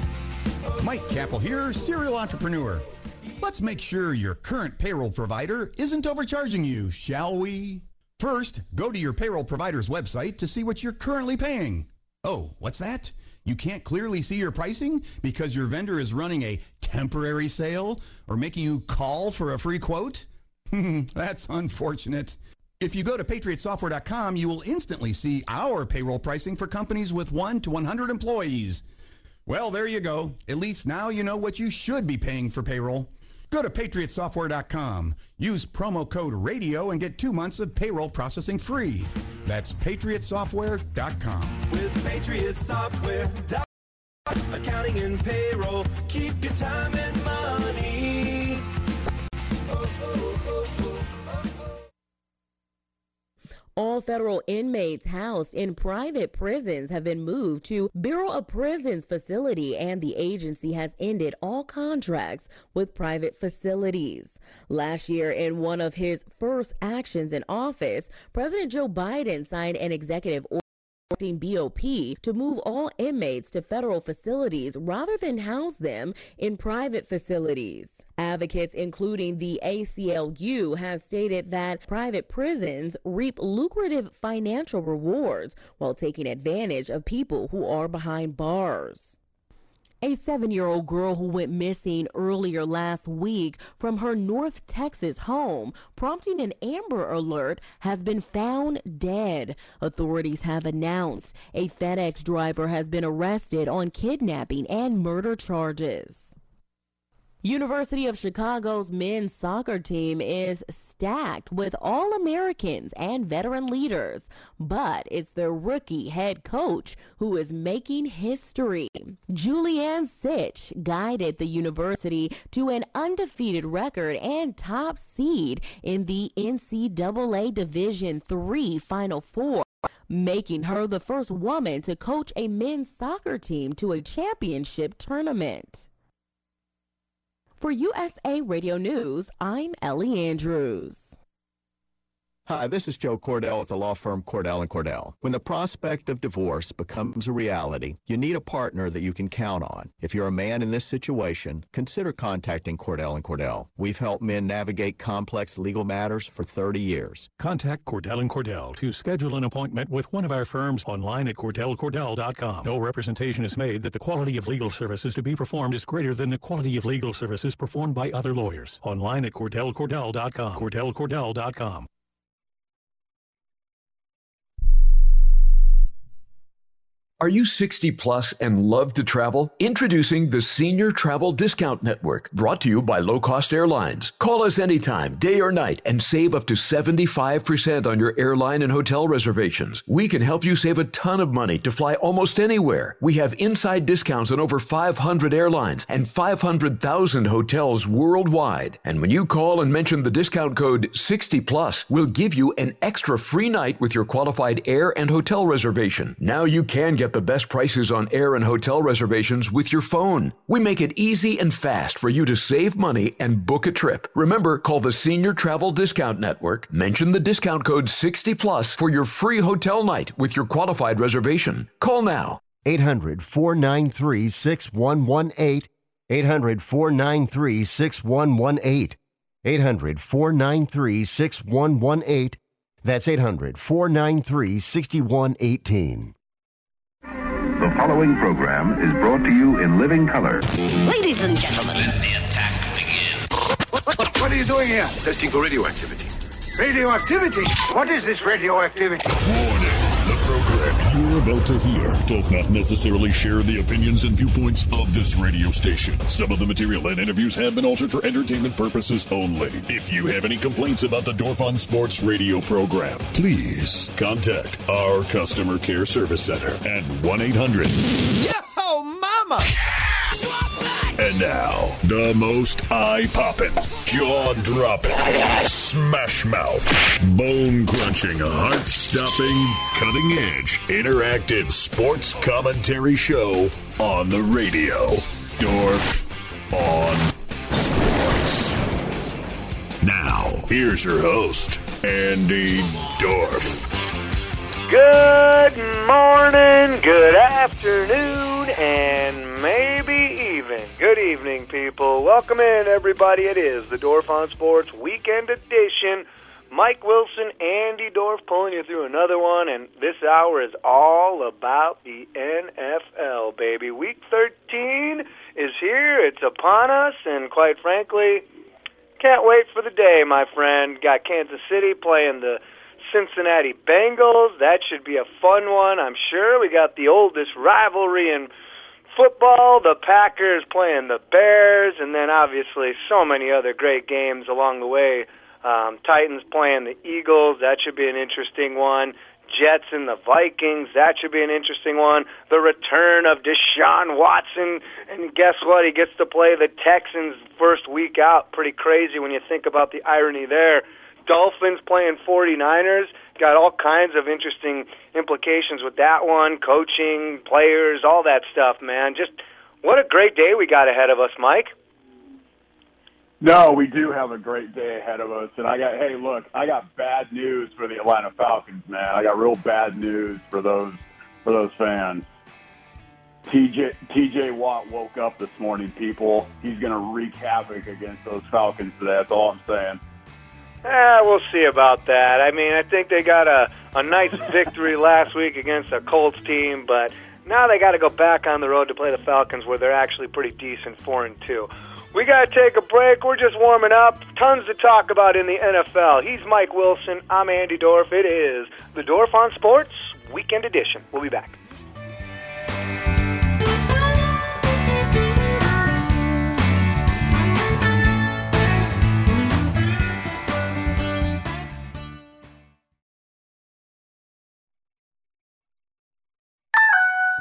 Mike Capel here, serial entrepreneur. Let's make sure your current payroll provider isn't overcharging you, shall we? First, go to your payroll provider's website to see what you're currently paying. Oh, what's that? You can't clearly see your pricing because your vendor is running a temporary sale or making you call for a free quote? That's unfortunate. If you go to Patriot Software dot com, you will instantly see our payroll pricing for companies with one to one hundred employees. Well, there you go. At least now you know what you should be paying for payroll. Go to Patriot Software dot com. Use promo code RADIO and get two months of payroll processing free. That's Patriot Software dot com. With Patriot Software, accounting and payroll, keep your time and money. Oh, oh, oh, oh. All federal inmates housed in private prisons have been moved to Bureau of Prisons facility, and the agency has ended all contracts with private facilities. Last year, in one of his first actions in office, President Joe Biden signed an executive order B O P to move all inmates to federal facilities rather than house them in private facilities. Advocates, including the A C L U, have stated that private prisons reap lucrative financial rewards while taking advantage of people who are behind bars. A seven-year-old girl who went missing earlier last week from her North Texas home, prompting an Amber Alert, has been found dead. Authorities have announced a FedEx driver has been arrested on kidnapping and murder charges. University of Chicago's men's soccer team is stacked with All-Americans and veteran leaders, but it's their rookie head coach who is making history. Julianne Sitch guided the university to an undefeated record and top seed in the N C double A Division three Final Four, making her the first woman to coach a men's soccer team to a championship tournament. For U S A Radio News, I'm Ellie Andrews. Hi, this is Joe Cordell with the law firm Cordell and Cordell. When the prospect of divorce becomes a reality, you need a partner that you can count on. If you're a man in this situation, consider contacting Cordell and Cordell. We've helped men navigate complex legal matters for thirty years. Contact Cordell and Cordell to schedule an appointment with one of our firms online at cordell cordell dot com. No representation is made that the quality of legal services to be performed is greater than the quality of legal services performed by other lawyers. Online at cordell cordell dot com. cordell cordell dot com. Are you sixty plus and love to travel? Introducing the Senior Travel Discount Network, brought to you by Low Cost Airlines. Call us anytime, day or night, and save up to seventy-five percent on your airline and hotel reservations. We can help you save a ton of money to fly almost anywhere. We have inside discounts on over five hundred airlines and five hundred thousand hotels worldwide. And when you call and mention the discount code sixty plus, we'll give you an extra free night with your qualified air and hotel reservation. Now you can get the best prices on air and hotel reservations with your phone. We make it easy and fast for you to save money and book a trip. Remember, call the Senior Travel Discount Network, mention the discount code sixty plus for your free hotel night with your qualified reservation. Call now. eight hundred, four nine three, six one one eight. eight hundred, four nine three, six one one eight. eight hundred, four nine three, six one one eight. That's eight hundred, four nine three, six one one eight. The following program is brought to you in living color. Ladies and gentlemen, let the attack begin. What, what, what are you doing here? Testing for radioactivity. Radioactivity? What is this radioactivity? Warning. The program you're about to hear does not necessarily share the opinions and viewpoints of this radio station. Some of the material and interviews have been altered for entertainment purposes only. If you have any complaints about the Dorfon Sports radio program, please contact our customer care service center at one eight hundred. Yo, mama! And now, the most eye-popping, jaw-dropping, smash-mouth, bone-crunching, heart-stopping, cutting-edge, interactive sports commentary show on the radio. Dorf on Sports. Now, here's your host, Andy Dorf. Good morning, good afternoon, and maybe even good evening, people. Welcome in, everybody. It is the Dorf on Sports Weekend Edition. Mike Wilson, Andy Dorf pulling you through another one, and this hour is all about the N F L, baby. Week thirteen is here. It's upon us, and quite frankly, can't wait for the day, my friend. Got Kansas City playing the Cincinnati Bengals. That should be a fun one, I'm sure. We got the oldest rivalry in football, the Packers playing the Bears, and then obviously so many other great games along the way. Um, Titans playing the Eagles. That should be an interesting one. Jets and the Vikings. That should be an interesting one. The return of Deshaun Watson, and guess what? He gets to play the Texans first week out. Pretty crazy when you think about the irony there. Dolphins playing forty-niners. Got all kinds of interesting implications with that one. Coaching, players, all that stuff, man. Just what a great day we got ahead of us, Mike. No, we do have a great day ahead of us. And I got, hey, look, I got bad news for the Atlanta Falcons, man. I got real bad news for those for those fans. T J T J Watt woke up this morning, people. He's going to wreak havoc against those Falcons today. That's all I'm saying. Eh, we'll see about that. I mean, I think they got a, a nice victory last week against a Colts team, but now they got to go back on the road to play the Falcons, where they're actually pretty decent, four and two. We got to take a break. We're just warming up. Tons to talk about in the N F L. He's Mike Wilson. I'm Andy Dorf. It is the Dorf on Sports Weekend Edition. We'll be back.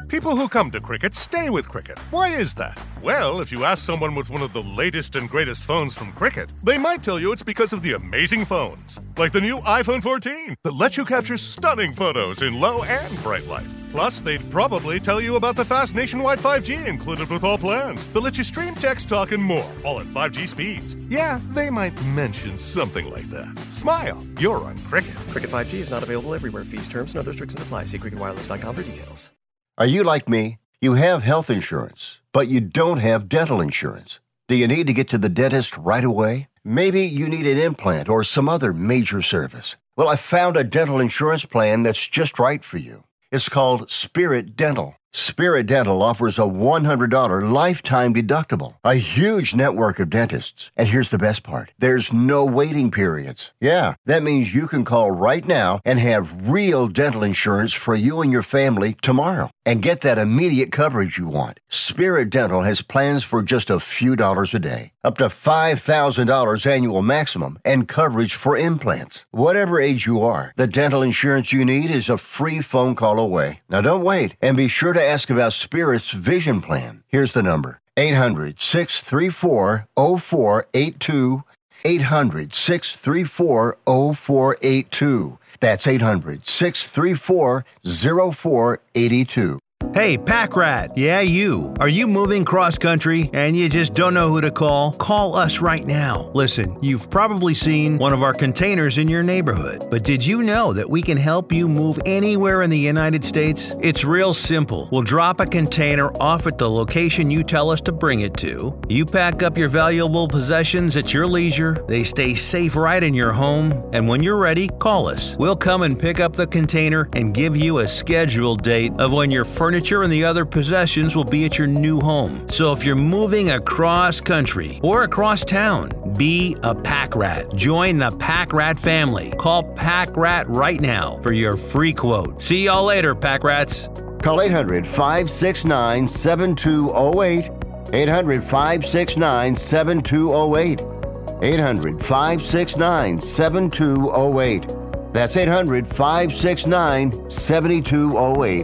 People who come to Cricket stay with Cricket. Why is that? Well, if you ask someone with one of the latest and greatest phones from Cricket, they might tell you it's because of the amazing phones. Like the new iPhone fourteen that lets you capture stunning photos in low and bright light. Plus, they'd probably tell you about the fast nationwide five G included with all plans that lets you stream, text, talk, and more, all at five G speeds. Yeah, they might mention something like that. Smile, you're on Cricket. Cricket five G is not available everywhere. Fees, terms, and other restrictions apply. See cricket wireless dot com for details. Are you like me? You have health insurance, but you don't have dental insurance. Do you need to get to the dentist right away? Maybe you need an implant or some other major service. Well, I found a dental insurance plan that's just right for you. It's called Spirit Dental. Spirit Dental offers a one hundred dollars lifetime deductible, a huge network of dentists. And here's the best part. There's no waiting periods. Yeah, that means you can call right now and have real dental insurance for you and your family tomorrow and get that immediate coverage you want. Spirit Dental has plans for just a few dollars a day, up to five thousand dollars annual maximum, and coverage for implants. Whatever age you are, the dental insurance you need is a free phone call away. Now don't wait, and be sure to ask about Spirit's vision plan. Here's the number: eight hundred, six three four, zero four eight two, eight hundred, six three four, zero four eight two. That's eight hundred, six three four, zero four eight two. Hey, Pack Rat. Yeah, you. Are you moving cross-country and you just don't know who to call? Call us right now. Listen, you've probably seen one of our containers in your neighborhood, but did you know that we can help you move anywhere in the United States? It's real simple. We'll drop a container off at the location you tell us to bring it to. You pack up your valuable possessions at your leisure. They stay safe right in your home. And when you're ready, call us. We'll come and pick up the container and give you a scheduled date of when your furniture and the other possessions will be at your new home. So if you're moving across country or across town, be a Pack Rat. Join the Pack Rat family. Call Pack Rat right now for your free quote. See y'all later, Pack Rats. Call eight hundred, five six nine, seven two zero eight. eight hundred, five six nine, seven two zero eight. eight hundred, five six nine, seven two zero eight. That's eight hundred, five six nine, seven two zero eight.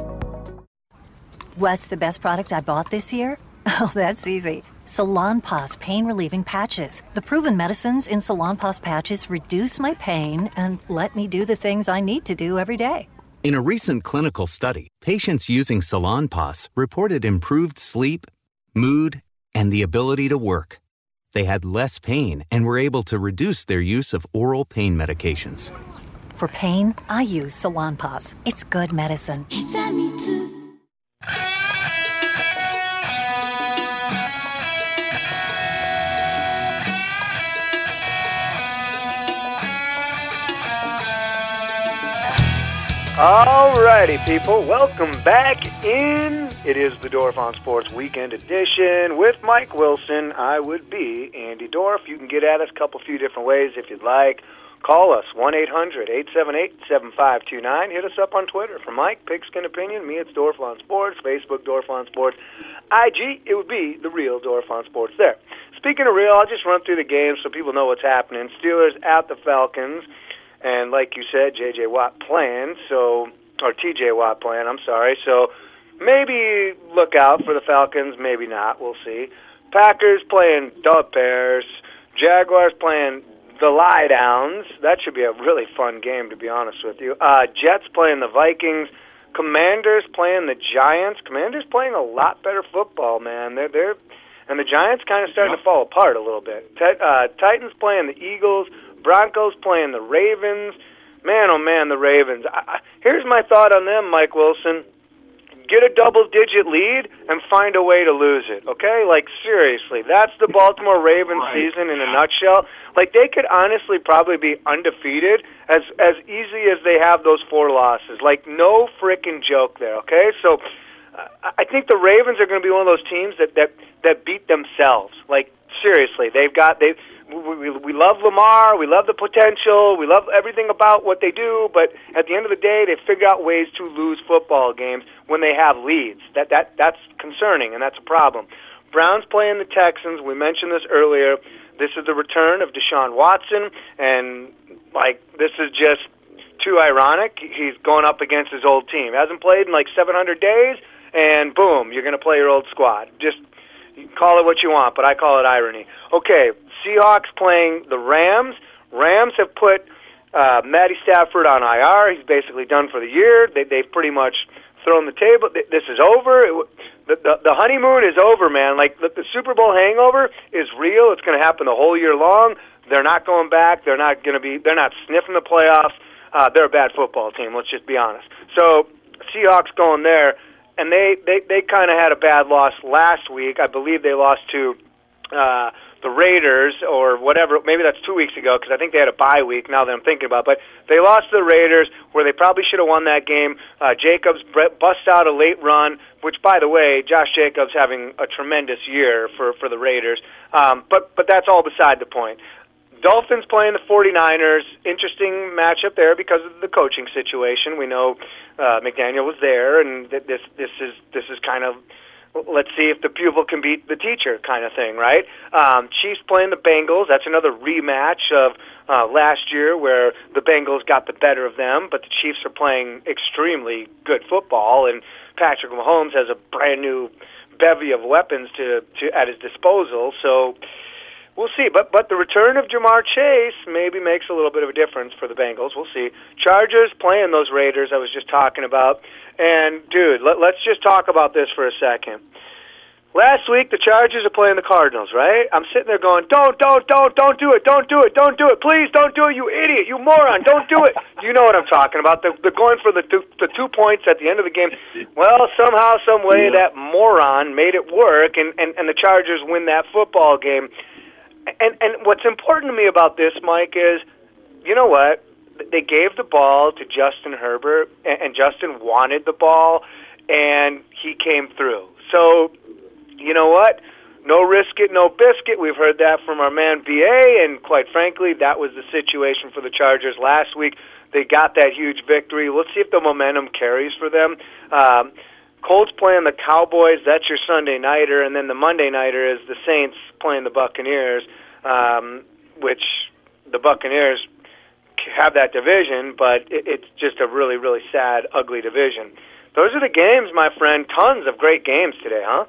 What's the best product I bought this year? Oh, that's easy. Salonpas pain-relieving patches. The proven medicines in Salonpas patches reduce my pain and let me do the things I need to do every day. In a recent clinical study, patients using Salonpas reported improved sleep, mood, and the ability to work. They had less pain and were able to reduce their use of oral pain medications. For pain, I use Salonpas. It's good medicine. Alrighty, people, welcome back in. It is the Dorf on Sports Weekend Edition with Mike Wilson. I would be Andy Dorf. You can get at us a couple few different ways if you'd like. Call us, one eight hundred, eight seven eight, seven five two nine. Hit us up on Twitter. For Mike, Pigskin Opinion, me, it's Dorf on Sports. Facebook, Dorf on Sports. I G, it would be the real Dorf on Sports there. Speaking of real, I'll just run through the games so people know what's happening. Steelers at the Falcons. And like you said, J J. Watt playing, so, or T J. Watt playing, I'm sorry. So maybe look out for the Falcons, maybe not, we'll see. Packers playing the Bears. Jaguars playing the Lie Downs. That should be a really fun game, to be honest with you. Uh, Jets playing the Vikings. Commanders playing the Giants. Commanders playing a lot better football, man. They're, they're, and the Giants kind of starting to fall apart a little bit. T- uh, Titans playing the Eagles. Broncos playing the Ravens. Man, oh man, the Ravens. I, I, here's my thought on them, Mike Wilson. Get a double-digit lead and find a way to lose it, okay? Like, seriously, that's the Baltimore Ravens right. season in a nutshell. Like, they could honestly probably be undefeated as as easy as they have those four losses. Like, no freaking joke there, okay? So uh, I think the Ravens are going to be one of those teams that, that, that beat themselves. Like, seriously, they've got... they've. We, we, we love Lamar, we love the potential, we love everything about what they do, but at the end of the day, they figure out ways to lose football games when they have leads. That that That's concerning, and that's a problem. Browns playing the Texans, we mentioned this earlier. This is the return of Deshaun Watson, and, like, this is just too ironic. He's going up against his old team. Hasn't played in like seven hundred days, and boom, you're going to play your old squad. Just call it what you want, but I call it irony. Okay, Seahawks playing the Rams. Rams have put uh, Matty Stafford on I R. He's basically done for the year. They, they've pretty much thrown the table. This is over. It, the, the, the honeymoon is over, man. Like, the, the Super Bowl hangover is real. It's going to happen the whole year long. They're not going back. They're not going to be. They're not sniffing the playoffs. Uh, they're a bad football team. Let's just be honest. So, Seahawks going there, and they they, they kind of had a bad loss last week. I believe they lost to uh, the Raiders or whatever. Maybe that's two weeks ago because I think they had a bye week. Now that I'm thinking about, it. But they lost to the Raiders where they probably should have won that game. Uh, Jacobs bust out a late run, which, by the way, Josh Jacobs having a tremendous year for for the Raiders. Um, but but that's all beside the point. Dolphins playing the forty-niners. Interesting matchup there because of the coaching situation. We know uh, McDaniel was there, and th- this this is this is kind of, let's see if the pupil can beat the teacher kind of thing, right? Um, Chiefs playing the Bengals. That's another rematch of uh, last year where the Bengals got the better of them, but the Chiefs are playing extremely good football, and Patrick Mahomes has a brand new bevy of weapons to, to at his disposal. So we'll see. But but the return of Jamar Chase maybe makes a little bit of a difference for the Bengals. We'll see. Chargers playing those Raiders I was just talking about. And, dude, let, let's just talk about this for a second. Last week, the Chargers are playing the Cardinals, right? I'm sitting there going, don't, don't, don't, don't do it, don't do it, don't do it. Please don't do it, you idiot, you moron, don't do it. You know what I'm talking about. They're, they're going for the two, the two points at the end of the game. Well, somehow, some way, that moron made it work, and, and, and the Chargers win that football game. And and what's important to me about this, Mike, is, you know what? They gave the ball to Justin Herbert, and, and Justin wanted the ball, and he came through. So, you know what? No risk it, no biscuit. We've heard that from our man B A, and quite frankly, that was the situation for the Chargers last week. They got that huge victory. Let's see if the momentum carries for them. Um, Colts playing the Cowboys, that's your Sunday nighter, and then the Monday nighter is the Saints playing the Buccaneers, um, which the Buccaneers have that division, but it, it's just a really, really sad, ugly division. Those are the games, my friend. Tons of great games today, huh?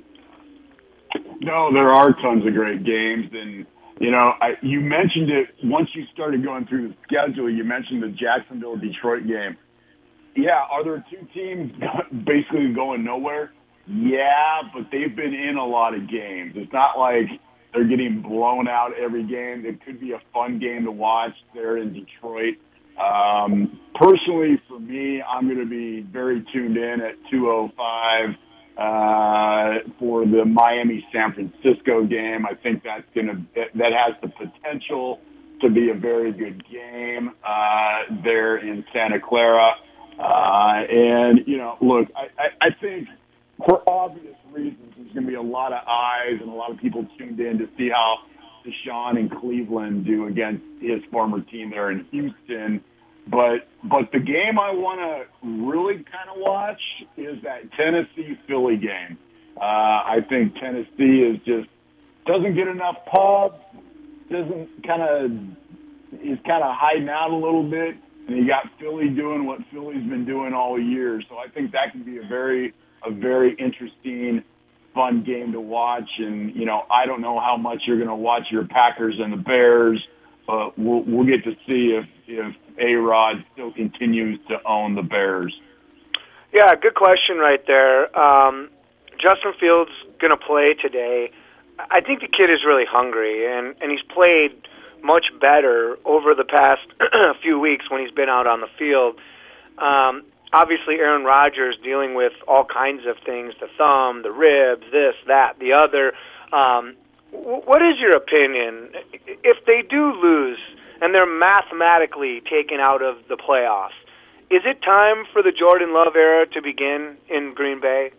No, there are tons of great games, and you know, I, you mentioned it once you started going through the schedule. You mentioned the Jacksonville-Detroit game. Yeah, are there two teams basically going nowhere? Yeah, but they've been in a lot of games. It's not like they're getting blown out every game. It could be a fun game to watch there in Detroit. Um, personally, for me, I'm going to be very tuned in at two oh five uh, for the Miami-San Francisco game. I think that's going to that has the potential to be a very good game uh, there in Santa Clara. Uh, and, you know, look, I, I, I think for obvious reasons, there's going to be a lot of eyes and a lot of people tuned in to see how Deshaun and Cleveland do against his former team there in Houston. But but the game I want to really kind of watch is that Tennessee-Philly game. Uh, I think Tennessee is just doesn't get enough pub, doesn't kind of is kind of hiding out a little bit. And you got Philly doing what Philly's been doing all year. So I think that could be a very, a very interesting, fun game to watch. And, you know, I don't know how much you're going to watch your Packers and the Bears, but we'll, we'll get to see if, if A-Rod still continues to own the Bears. Yeah, good question right there. Um, Justin Fields going to play today. I think the kid is really hungry, and, and he's played much better over the past few weeks when he's been out on the field. Um, obviously, Aaron Rodgers dealing with all kinds of things, the thumb, the ribs, this, that, the other. Um, w- what is your opinion? If they do lose and they're mathematically taken out of the playoffs, is it time for the Jordan Love era to begin in Green Bay?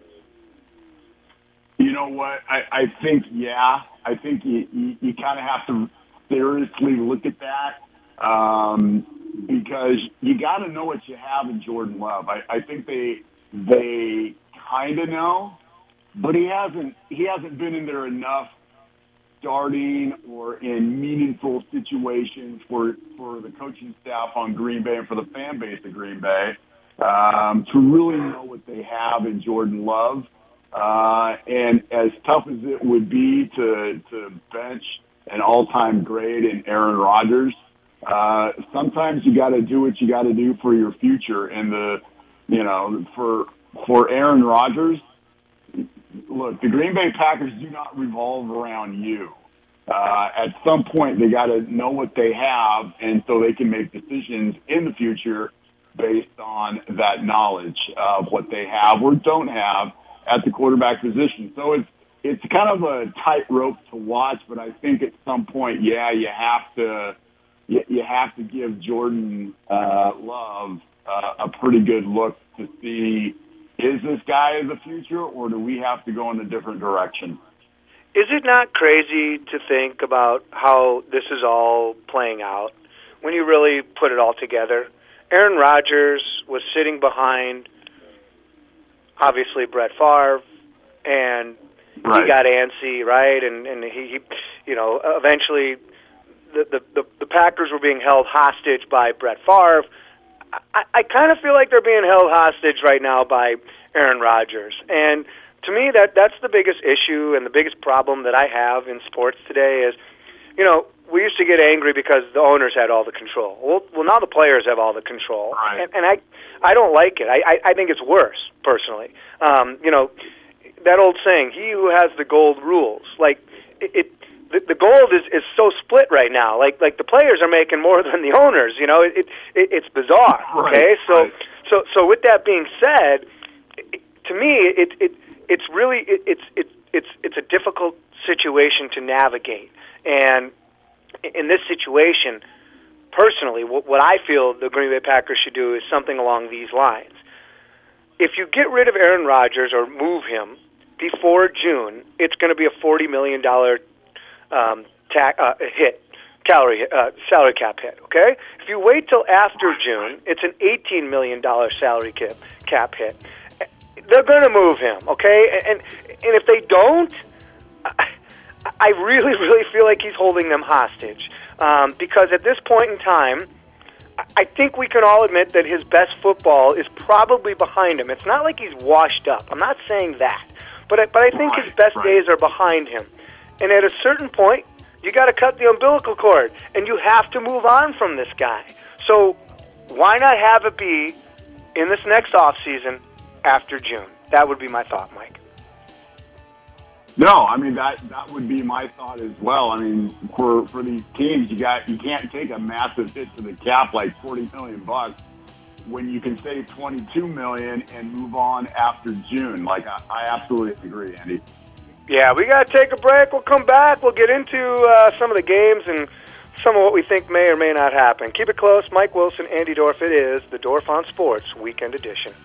You know what? I, I think, yeah. I think you, you, you kind of have to seriously look at that um, because you got to know what you have in Jordan Love. I, I think they they kind of know, but he hasn't he hasn't been in there enough starting or in meaningful situations for, for the coaching staff on Green Bay and for the fan base of Green Bay um, to really know what they have in Jordan Love. Uh, and as tough as it would be to, to bench an all-time great in Aaron Rodgers, uh, sometimes you got to do what you got to do for your future. And the, you know, for for Aaron Rodgers, look, the Green Bay Packers do not revolve around you. Uh, at some point, they got to know what they have, and so they can make decisions in the future based on that knowledge of what they have or don't have at the quarterback position. So it's it's kind of a tightrope to watch, but I think at some point, yeah, you have to you, you have to give Jordan uh, Love uh, a pretty good look to see, is this guy the future, or do we have to go in a different direction? Is it not crazy to think about how this is all playing out when you really put it all together? Aaron Rodgers was sitting behind, obviously, Brett Favre, and right. he got antsy, right? And and he, he you know, eventually the, the the the Packers were being held hostage by Brett Favre. I, I kind of feel like they're being held hostage right now by Aaron Rodgers. And to me, that that's the biggest issue and the biggest problem that I have in sports today is, you know, we used to get angry because the owners had all the control. Well, well now the players have all the control. Right. And, and I I don't like it. I, I, I think it's worse, personally. Um, you know, that old saying, he who has the gold rules. Like, it, it the, the gold is, is so split right now. Like like the players are making more than the owners. You know, it, it it's bizarre. Okay, right. so right. so so with that being said, it, to me, it it it's really it, it's it's it's it's a difficult situation to navigate. And in this situation, personally, what, what I feel the Green Bay Packers should do is something along these lines. If you get rid of Aaron Rodgers or move him before June, it's going to be a forty million dollars um, ta- uh, hit, salary, uh, salary cap hit, okay? If you wait till after June, it's an eighteen million dollars salary cap, cap hit. They're going to move him, okay? And, and if they don't, I, I really, really feel like he's holding them hostage. Um, because at this point in time, I think we can all admit that his best football is probably behind him. It's not like he's washed up. I'm not saying that. But I, but I think his best days are behind him. And at a certain point, you got to cut the umbilical cord, and you have to move on from this guy. So why not have it be in this next offseason after June? That would be my thought, Mike. No, I mean that that would be my thought as well. I mean, for for these teams, you got you can't take a massive hit to the cap like forty million bucks when you can save twenty-two million and move on after June. Like I, I absolutely agree, Andy. Yeah, we got to take a break. We'll come back. We'll get into uh, some of the games and some of what we think may or may not happen. Keep it close. Mike Wilson, Andy Dorf. It is the Dorf on Sports Weekend Edition.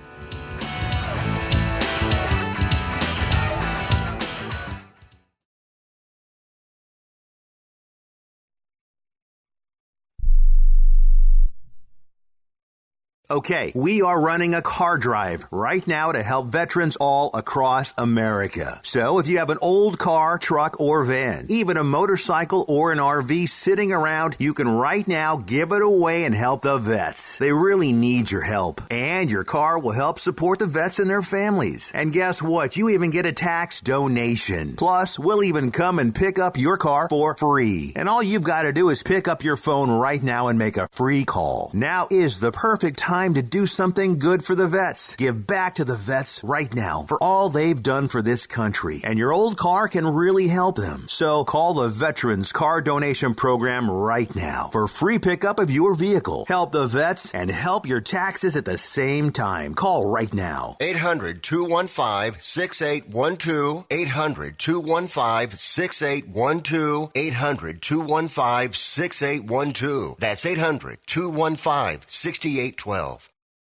Okay, we are running a car drive right now to help veterans all across America. So if you have an old car, truck, or van, even a motorcycle or an R V sitting around, you can right now give it away and help the vets. They really need your help. And your car will help support the vets and their families. And guess what? You even get a tax donation. Plus, we'll even come and pick up your car for free. And all you've got to do is pick up your phone right now and make a free call. Now is the perfect time to do something good for the vets. Give back to the vets right now for all they've done for this country. And your old car can really help them. So call the Veterans Car Donation Program right now for free pickup of your vehicle. Help the vets and help your taxes at the same time. Call right now. eight hundred, two one five, six eight one two. eight hundred, two one five, six eight one two. eight hundred, two one five, six eight one two. That's eight hundred, two one five, six eight one two.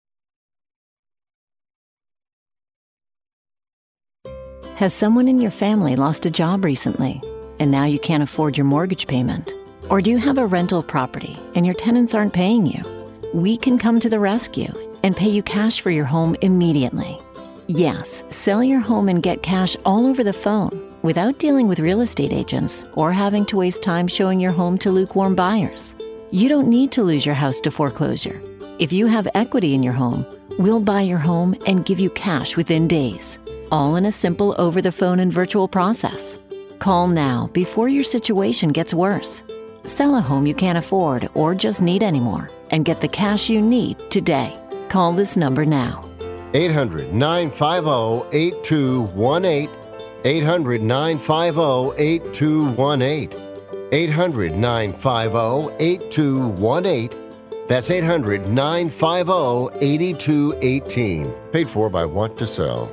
Has someone in your family lost a job recently, and now you can't afford your mortgage payment? Or do you have a rental property and your tenants aren't paying you? We can come to the rescue and pay you cash for your home immediately. Yes, sell your home and get cash all over the phone without dealing with real estate agents or having to waste time showing your home to lukewarm buyers. You don't need to lose your house to foreclosure. If you have equity in your home, we'll buy your home and give you cash within days, all in a simple over-the-phone and virtual process. Call now before your situation gets worse. Sell a home you can't afford or just need anymore and get the cash you need today. Call this number now. eight hundred, nine five zero, eight two one eight. eight hundred, nine five zero, eight two one eight. eight hundred, nine five zero, eight two one eight. That's eight hundred, nine five zero, eight two one eight. Paid for by Want to Sell.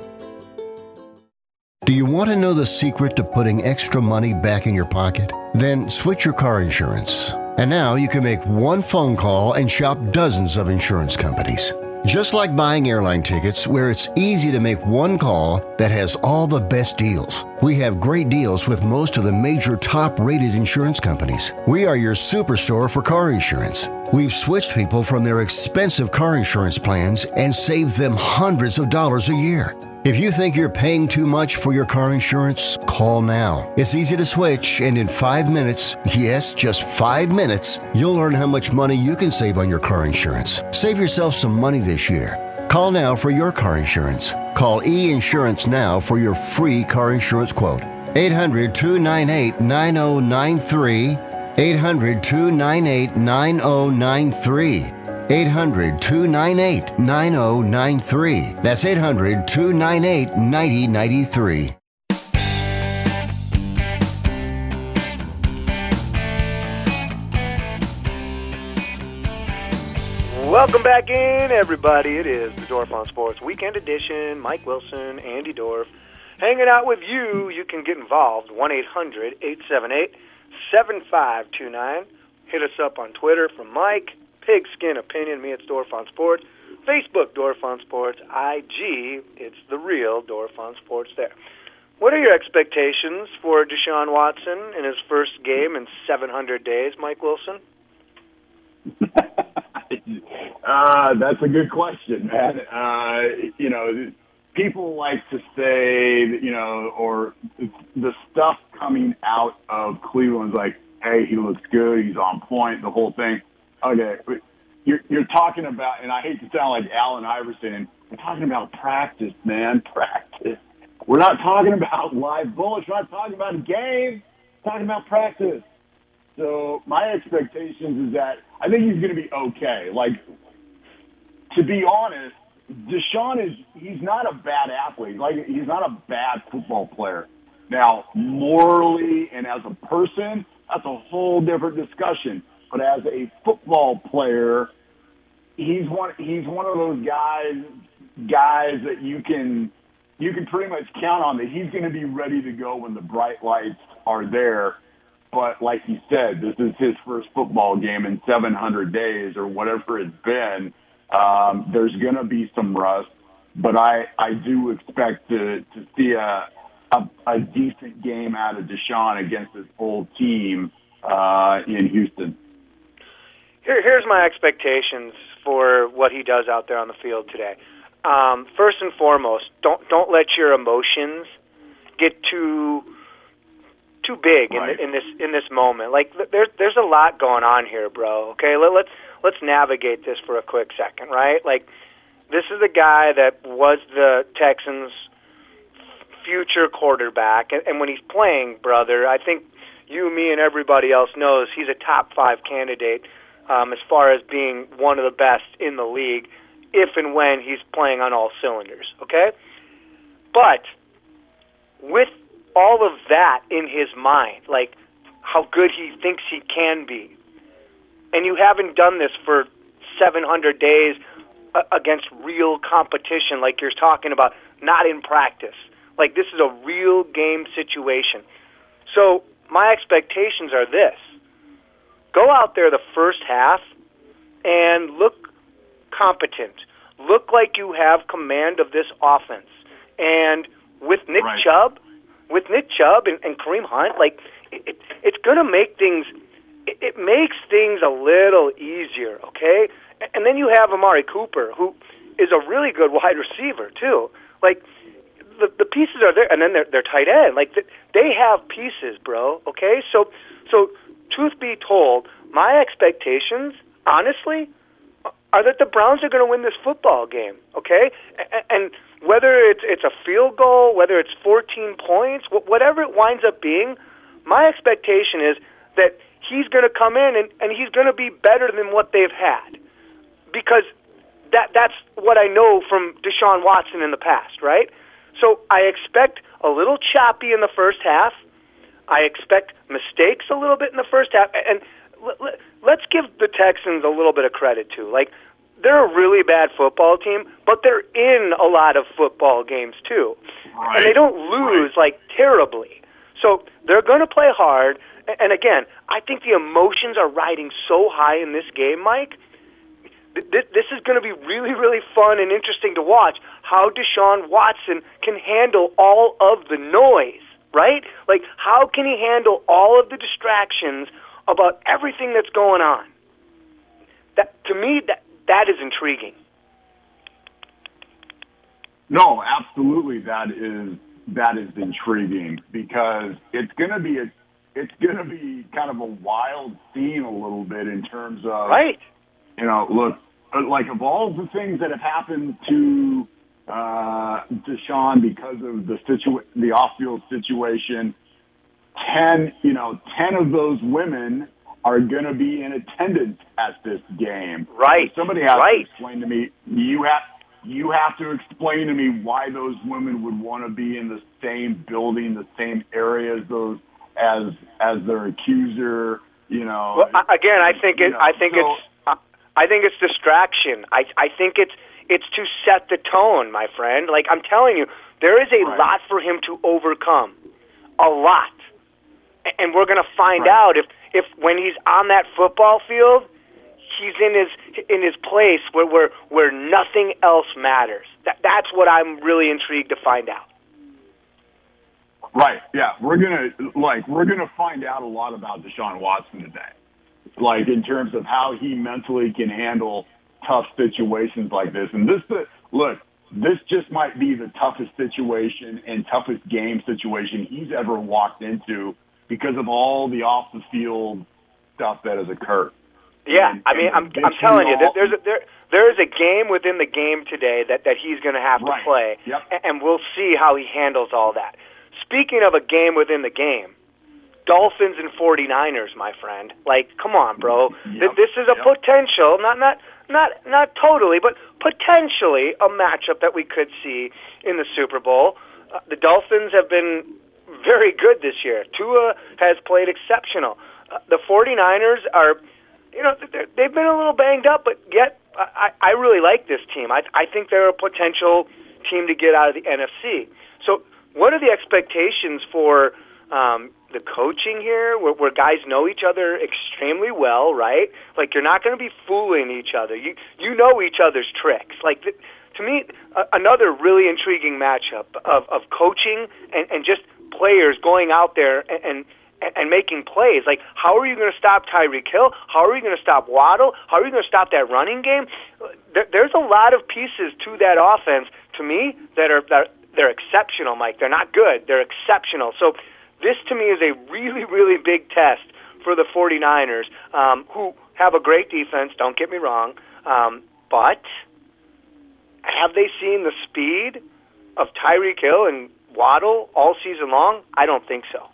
Do you want to know the secret to putting extra money back in your pocket? Then switch your car insurance. And now you can make one phone call and shop dozens of insurance companies. Just like buying airline tickets, where it's easy to make one call that has all the best deals. We have great deals with most of the major top-rated insurance companies. We are your superstore for car insurance. We've switched people from their expensive car insurance plans and saved them hundreds of dollars a year. If you think you're paying too much for your car insurance, call now. It's easy to switch, and in five minutes, yes, just five minutes, you'll learn how much money you can save on your car insurance. Save yourself some money this year. Call now for your car insurance. Call E-Insurance now for your free car insurance quote. eight hundred, two nine eight, nine zero nine three. eight hundred, two nine eight, nine zero nine three. eight hundred, two nine eight, nine zero nine three. That's eight hundred, two nine eight, nine zero nine three. Welcome back in, everybody. It is the Dorf on Sports Weekend Edition. Mike Wilson, Andy Dorf, hanging out with you. You can get involved, one eight hundred, eight seven eight, seven five two nine. Hit us up on Twitter from Mike. Pigskin Opinion, me, it's Dorf on Sports. Facebook, Dorf on Sports. I G, it's the real Dorf on Sports there. What are your expectations for Deshaun Watson in his first game in seven hundred days, Mike Wilson? uh, that's a good question, man. Uh, you know, people like to say, that, you know, or the stuff coming out of Cleveland's like, hey, he looks good, he's on point, the whole thing. Okay, you're, you're talking about, and I hate to sound like Allen Iverson, we're talking about practice, man, practice. We're not talking about live bullets. We're not talking about a game. We're talking about practice. So my expectations is that I think he's going to be okay. Like, to be honest, Deshaun is, he's not a bad athlete. Like, he's not a bad football player. Now, morally and as a person, that's a whole different discussion. But as a football player, he's one he's one of those guys guys that you can you can pretty much count on that he's going to be ready to go when the bright lights are there. But like you said, this is his first football game in seven hundred days or whatever it's been. Um, there's going to be some rust, but I, I do expect to, to see a, a a decent game out of Deshaun against his old team uh, in Houston. Here, here's my expectations for what he does out there on the field today. Um, first and foremost, don't don't let your emotions get too too big right. in, in this in this moment. Like there's there's a lot going on here, bro. Okay, Let, let's let's navigate this for a quick second, right? Like this is a guy that was the Texans' future quarterback, and, and when he's playing, brother, I think you, me, and everybody else knows he's a top five candidate. Um, as far as being one of the best in the league, if and when he's playing on all cylinders, okay? But with all of that in his mind, like how good he thinks he can be, and you haven't done this for seven hundred days uh, against real competition like you're talking about, not in practice. Like this is a real game situation. So my expectations are this. Go out there the first half and look competent. Look like you have command of this offense. And with Nick right. Chubb, with Nick Chubb and, and Kareem Hunt, like it, it's going to make things. It, it makes things a little easier, okay? And then you have Amari Cooper, who is a really good wide receiver too. Like the, the pieces are there, and then they're, they're tight end. Like, they have pieces, bro, okay? So, so truth be told, my expectations, honestly, are that the Browns are going to win this football game, okay? And, and whether it's, it's a field goal, whether it's fourteen points, whatever it winds up being, my expectation is that he's going to come in and, and he's going to be better than what they've had. Because that that's what I know from Deshaun Watson in the past, right? So I expect a little choppy in the first half. I expect mistakes a little bit in the first half. And let's give the Texans a little bit of credit, too. Like, they're a really bad football team, but they're in a lot of football games, too. Right. And they don't lose, right. like, terribly. So they're going to play hard. And, again, I think the emotions are riding so high in this game, Mike. This is going to be really, really fun and interesting to watch how Deshaun Watson can handle all of the noise, right? Like, how can he handle all of the distractions about everything that's going on? That, to me, that that is intriguing. No, absolutely, that is that is intriguing because it's going to be a it's going to be kind of a wild scene a little bit in terms of right. You know, look, like of all the things that have happened to uh, Deshaun because of the situa- the off-field situation, ten, you know, ten of those women are going to be in attendance at this game. Right. So somebody has right. to explain to me. You have you have to explain to me why those women would want to be in the same building, the same area as those as as their accuser. You know. Well, again, I think it. know, I think so, it's. I think it's distraction. I I think it's it's to set the tone, my friend. Like I'm telling you, there is a right. lot for him to overcome, a lot, and we're going to find right. out if if when he's on that football field, he's in his in his place where where where nothing else matters. That that's what I'm really intrigued to find out. Right. Yeah, we're gonna like we're gonna find out a lot about Deshaun Watson today. Like in terms of how he mentally can handle tough situations like this. And this, the, look, this just might be the toughest situation and toughest game situation he's ever walked into because of all the off-the-field stuff that has occurred. Yeah, and, I mean, I'm I'm telling you, there's a, there there is a game within the game today that, that he's going to have right. to play, yep. and we'll see how he handles all that. Speaking of a game within the game, Dolphins and forty-niners, my friend. Like, come on, bro. Yep. This is a yep. potential, not not not not totally, but potentially a matchup that we could see in the Super Bowl. Uh, the Dolphins have been very good this year. Tua has played exceptional. Uh, the forty-niners are, you know, they've been a little banged up, but yet I, I really like this team. I, I think they're a potential team to get out of the N F C. So what are the expectations for um, the coaching here, where, where guys know each other extremely well, right? Like, you're not going to be fooling each other. You you know each other's tricks. Like, th- to me, uh, another really intriguing matchup of, of coaching and, and just players going out there and, and, and making plays. Like, how are you going to stop Tyreek Hill? How are you going to stop Waddle? How are you going to stop that running game? There, there's a lot of pieces to that offense, to me, that are that they're exceptional, Mike. They're not good. They're exceptional. So this, to me, is a really, really big test for the forty-niners, um, who have a great defense, don't get me wrong, um, but have they seen the speed of Tyreek Hill and Waddle all season long? I don't think so.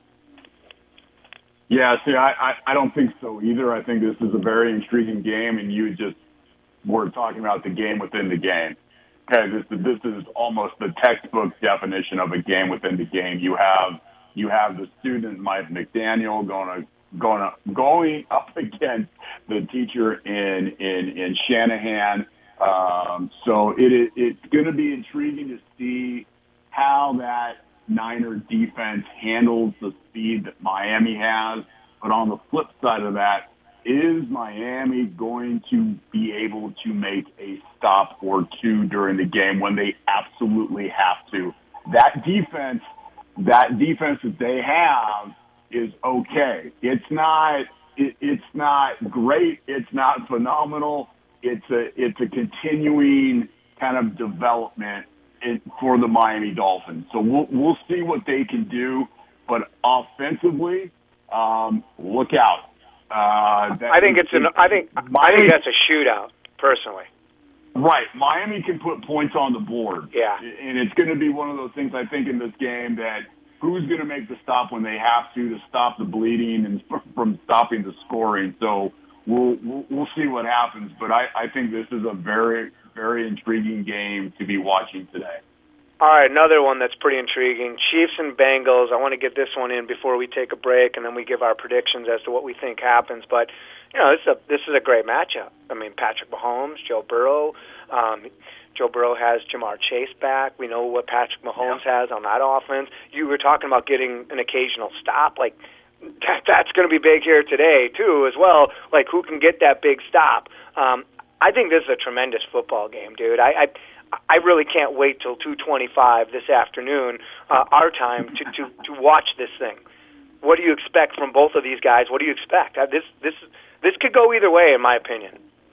Yeah, see, I, I, I don't think so either. I think this is a very intriguing game, and you just were talking about the game within the game. Okay, this this is almost the textbook definition of a game within the game. You have you have the student Mike McDaniel going to going to, going up against the teacher in in in Shanahan. Um, so it is it's going to be intriguing to see how that Niner defense handles the speed that Miami has. But on the flip side of that, is Miami going to be able to make a stop or two during the game when they absolutely have to? That defense, that defense that they have is okay. It's not, it, it's not great. It's not phenomenal. It's a, it's a continuing kind of development it, for the Miami Dolphins. So we'll we'll see what they can do. But offensively, um, look out. Uh, that, I think it's an. I think Miami, I think that's a shootout, personally. Right, Miami can put points on the board. Yeah, and it's going to be one of those things. I think in this game that who's going to make the stop when they have to to stop the bleeding and from stopping the scoring. So we'll we'll, we'll see what happens. But I, I think this is a very very intriguing game to be watching today. All right, another one that's pretty intriguing. Chiefs and Bengals. I want to get this one in before we take a break, and then we give our predictions as to what we think happens. But, you know, this is a, this is a great matchup. I mean, Patrick Mahomes, Joe Burrow. Um, Joe Burrow has Jamar Chase back. We know what Patrick Mahomes yeah. has on that offense. You were talking about getting an occasional stop. Like, that, that's going to be big here today, too, as well. Like, who can get that big stop? Um, I think this is a tremendous football game, dude. I... I I really can't wait till two twenty-five this afternoon, uh, our time, to, to, to watch this thing. What do you expect from both of these guys? What do you expect? Uh, this this this could go either way, in my opinion.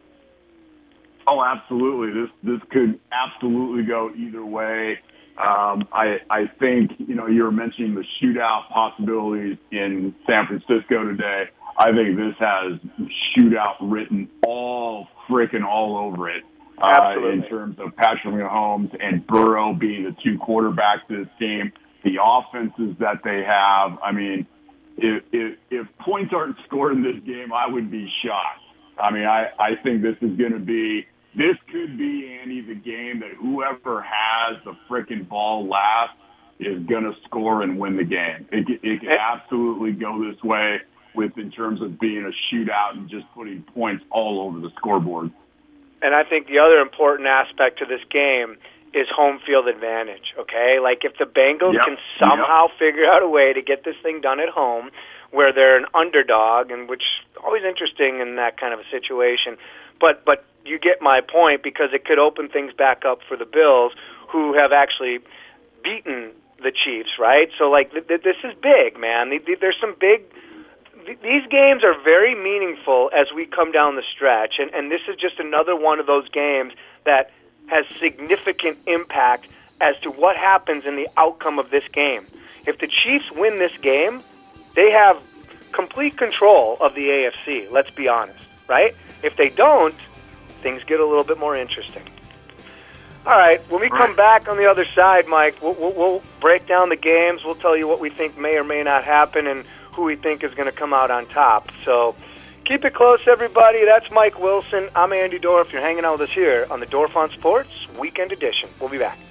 Oh, absolutely. This this could absolutely go either way. Um, I I think you know you were mentioning the shootout possibilities in San Francisco today. I think this has shootout written all frickin' all over it. Uh, in terms of Patrick Mahomes and Burrow being the two quarterbacks of this team, the offenses that they have. I mean, if, if, if points aren't scored in this game, I would be shocked. I mean, I, I think this is going to be, this could be, Andy, the game that whoever has the frickin' ball last is going to score and win the game. It, it can absolutely go this way with in terms of being a shootout and just putting points all over the scoreboard. And I think the other important aspect to this game is home field advantage, okay? Like if the Bengals yep. can somehow yep. figure out a way to get this thing done at home where they're an underdog, and which is always interesting in that kind of a situation, but but you get my point because it could open things back up for the Bills who have actually beaten the Chiefs, right? So like th- th- this is big, man. Th- th- there's some big These games are very meaningful as we come down the stretch, and, and this is just another one of those games that has significant impact as to what happens in the outcome of this game. If the Chiefs win this game, they have complete control of the A F C, let's be honest, right? If they don't, things get a little bit more interesting. All right, when we come back on the other side, Mike, we'll, we'll, we'll break down the games. We'll tell you what we think may or may not happen and who we think is going to come out on top. So keep it close, everybody. That's Mike Wilson. I'm Andy Dorff. You're hanging out with us here on the Dorff on Sports Weekend Edition. We'll be back.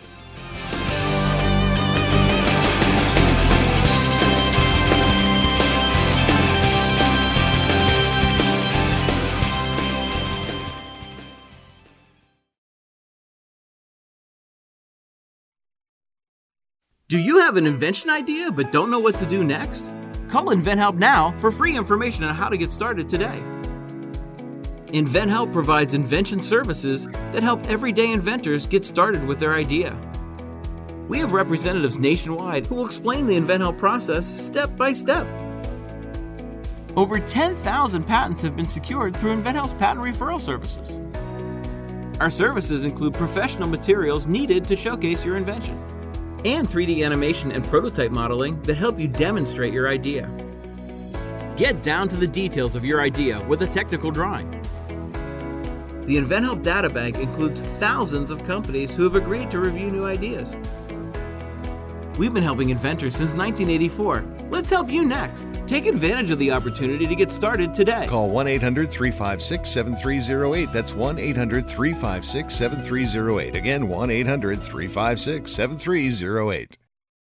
Do you have an invention idea but don't know what to do next? Call InventHelp now for free information on how to get started today. InventHelp provides invention services that help everyday inventors get started with their idea. We have representatives nationwide who will explain the InventHelp process step by step. Over ten thousand patents have been secured through InventHelp's patent referral services. Our services include professional materials needed to showcase your invention, and three D animation and prototype modeling that help you demonstrate your idea. Get down to the details of your idea with a technical drawing. The InventHelp Databank includes thousands of companies who have agreed to review new ideas. We've been helping inventors since nineteen eighty-four. Let's help you next. Take advantage of the opportunity to get started today. Call one eight hundred three five six seven three zero eight. That's one eight hundred three five six seven three zero eight. Again, one eight hundred three five six seven three zero eight.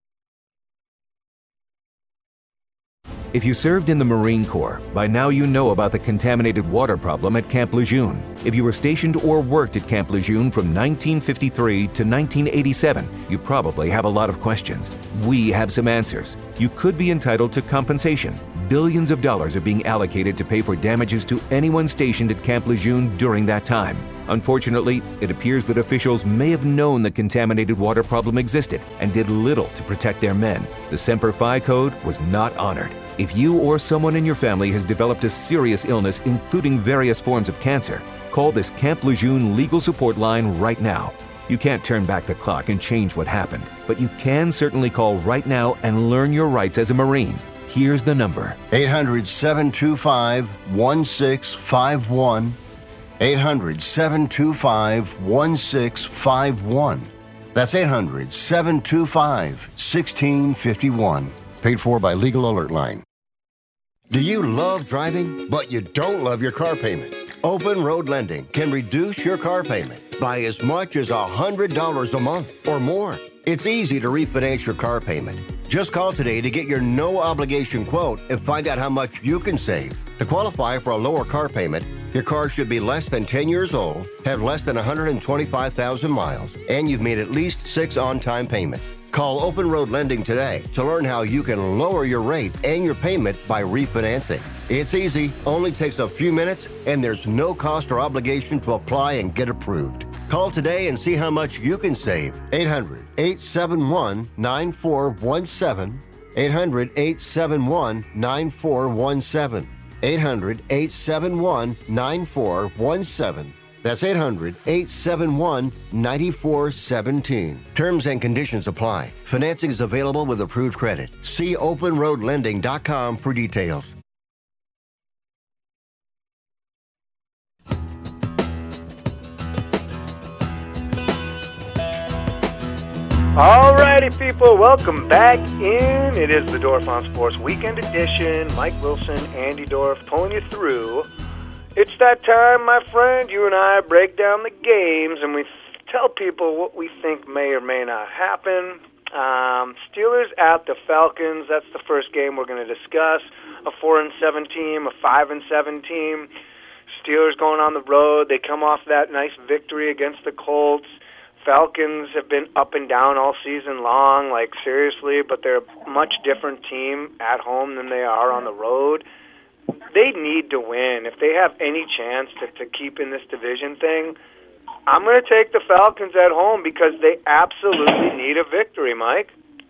If you served in the Marine Corps, by now you know about the contaminated water problem at Camp Lejeune. If you were stationed or worked at Camp Lejeune from nineteen fifty-three to nineteen eighty-seven, you probably have a lot of questions. We have some answers. You could be entitled to compensation. Billions of dollars are being allocated to pay for damages to anyone stationed at Camp Lejeune during that time. Unfortunately, it appears that officials may have known the contaminated water problem existed and did little to protect their men. The Semper Fi code was not honored. If you or someone in your family has developed a serious illness, including various forms of cancer, call this Camp Lejeune legal support line right now. You can't turn back the clock and change what happened, but you can certainly call right now and learn your rights as a Marine. Here's the number. eight hundred, seven two five, one six five one. eight hundred, seven two five, one six five one. That's eight hundred, seven two five, one six five one. Paid for by Legal Alert Line. Do you love driving, but you don't love your car payment? Open Road Lending can reduce your car payment by as much as one hundred dollars a month or more. It's easy to refinance your car payment. Just call today to get your no-obligation quote and find out how much you can save. To qualify for a lower car payment, your car should be less than ten years old, have less than one hundred twenty-five thousand miles, and you've made at least six on-time payments. Call Open Road Lending today to learn how you can lower your rate and your payment by refinancing. It's easy, only takes a few minutes, and there's no cost or obligation to apply and get approved. Call today and see how much you can save. eight hundred, eight seven one, nine four one seven. eight hundred, eight seven one, nine four one seven. eight hundred, eight seven one, nine four one seven. That's eight hundred, eight seven one, nine four one seven. Terms and conditions apply. Financing is available with approved credit. See open road lending dot com for details. Alrighty, people, welcome back in. It is the Dorf on Sports Weekend Edition. Mike Wilson, Andy Dorf, pulling you through. It's that time, my friend. You and I break down the games, and we tell people what we think may or may not happen. Um, Steelers at the Falcons. That's the first game we're going to discuss. A four and seven team, a five and seven team. Steelers going on the road. They come off that nice victory against the Colts. Falcons have been up and down all season long, like seriously, but they're a much different team at home than they are on the road. They need to win. If they have any chance to, to keep in this division thing, I'm going to take the Falcons at home because they absolutely need a victory, Mike.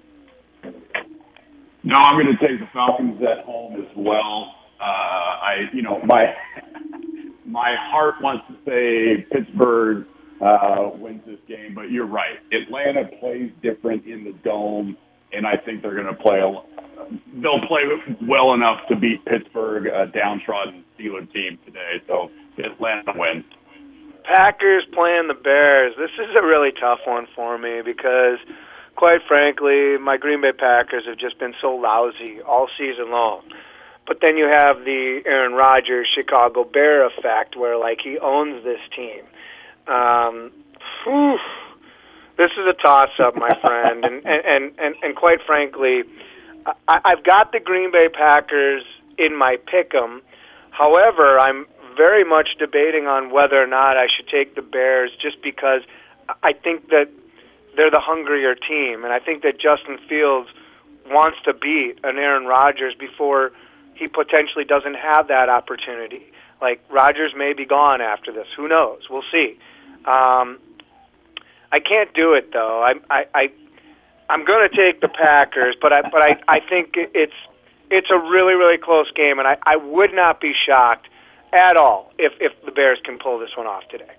No, I'm going to take the Falcons at home as well. Uh, I, you know, my my heart wants to say Pittsburgh uh, wins this game, but you're right. Atlanta plays different in the Dome, and I think they're going to play a they'll play well enough to beat Pittsburgh, a downtrodden Steelers team today. So Atlanta wins. Packers playing the Bears. This is a really tough one for me because, quite frankly, my Green Bay Packers have just been so lousy all season long. But then you have the Aaron Rodgers Chicago Bear effect where, like, he owns this team. Um, whew, this is a toss-up, my friend. And, and, and, and quite frankly, I, I've got the Green Bay Packers in my pick'em. However, I'm very much debating on whether or not I should take the Bears just because I think that they're the hungrier team, and I think that Justin Fields wants to beat an Aaron Rodgers before he potentially doesn't have that opportunity. Like, Rodgers may be gone after this. Who knows? We'll see. Um, I can't do it, though. I, I, I I'm going to take the Packers, but I but I, I think it's it's a really, really close game, and I, I would not be shocked at all if, if the Bears can pull this one off today.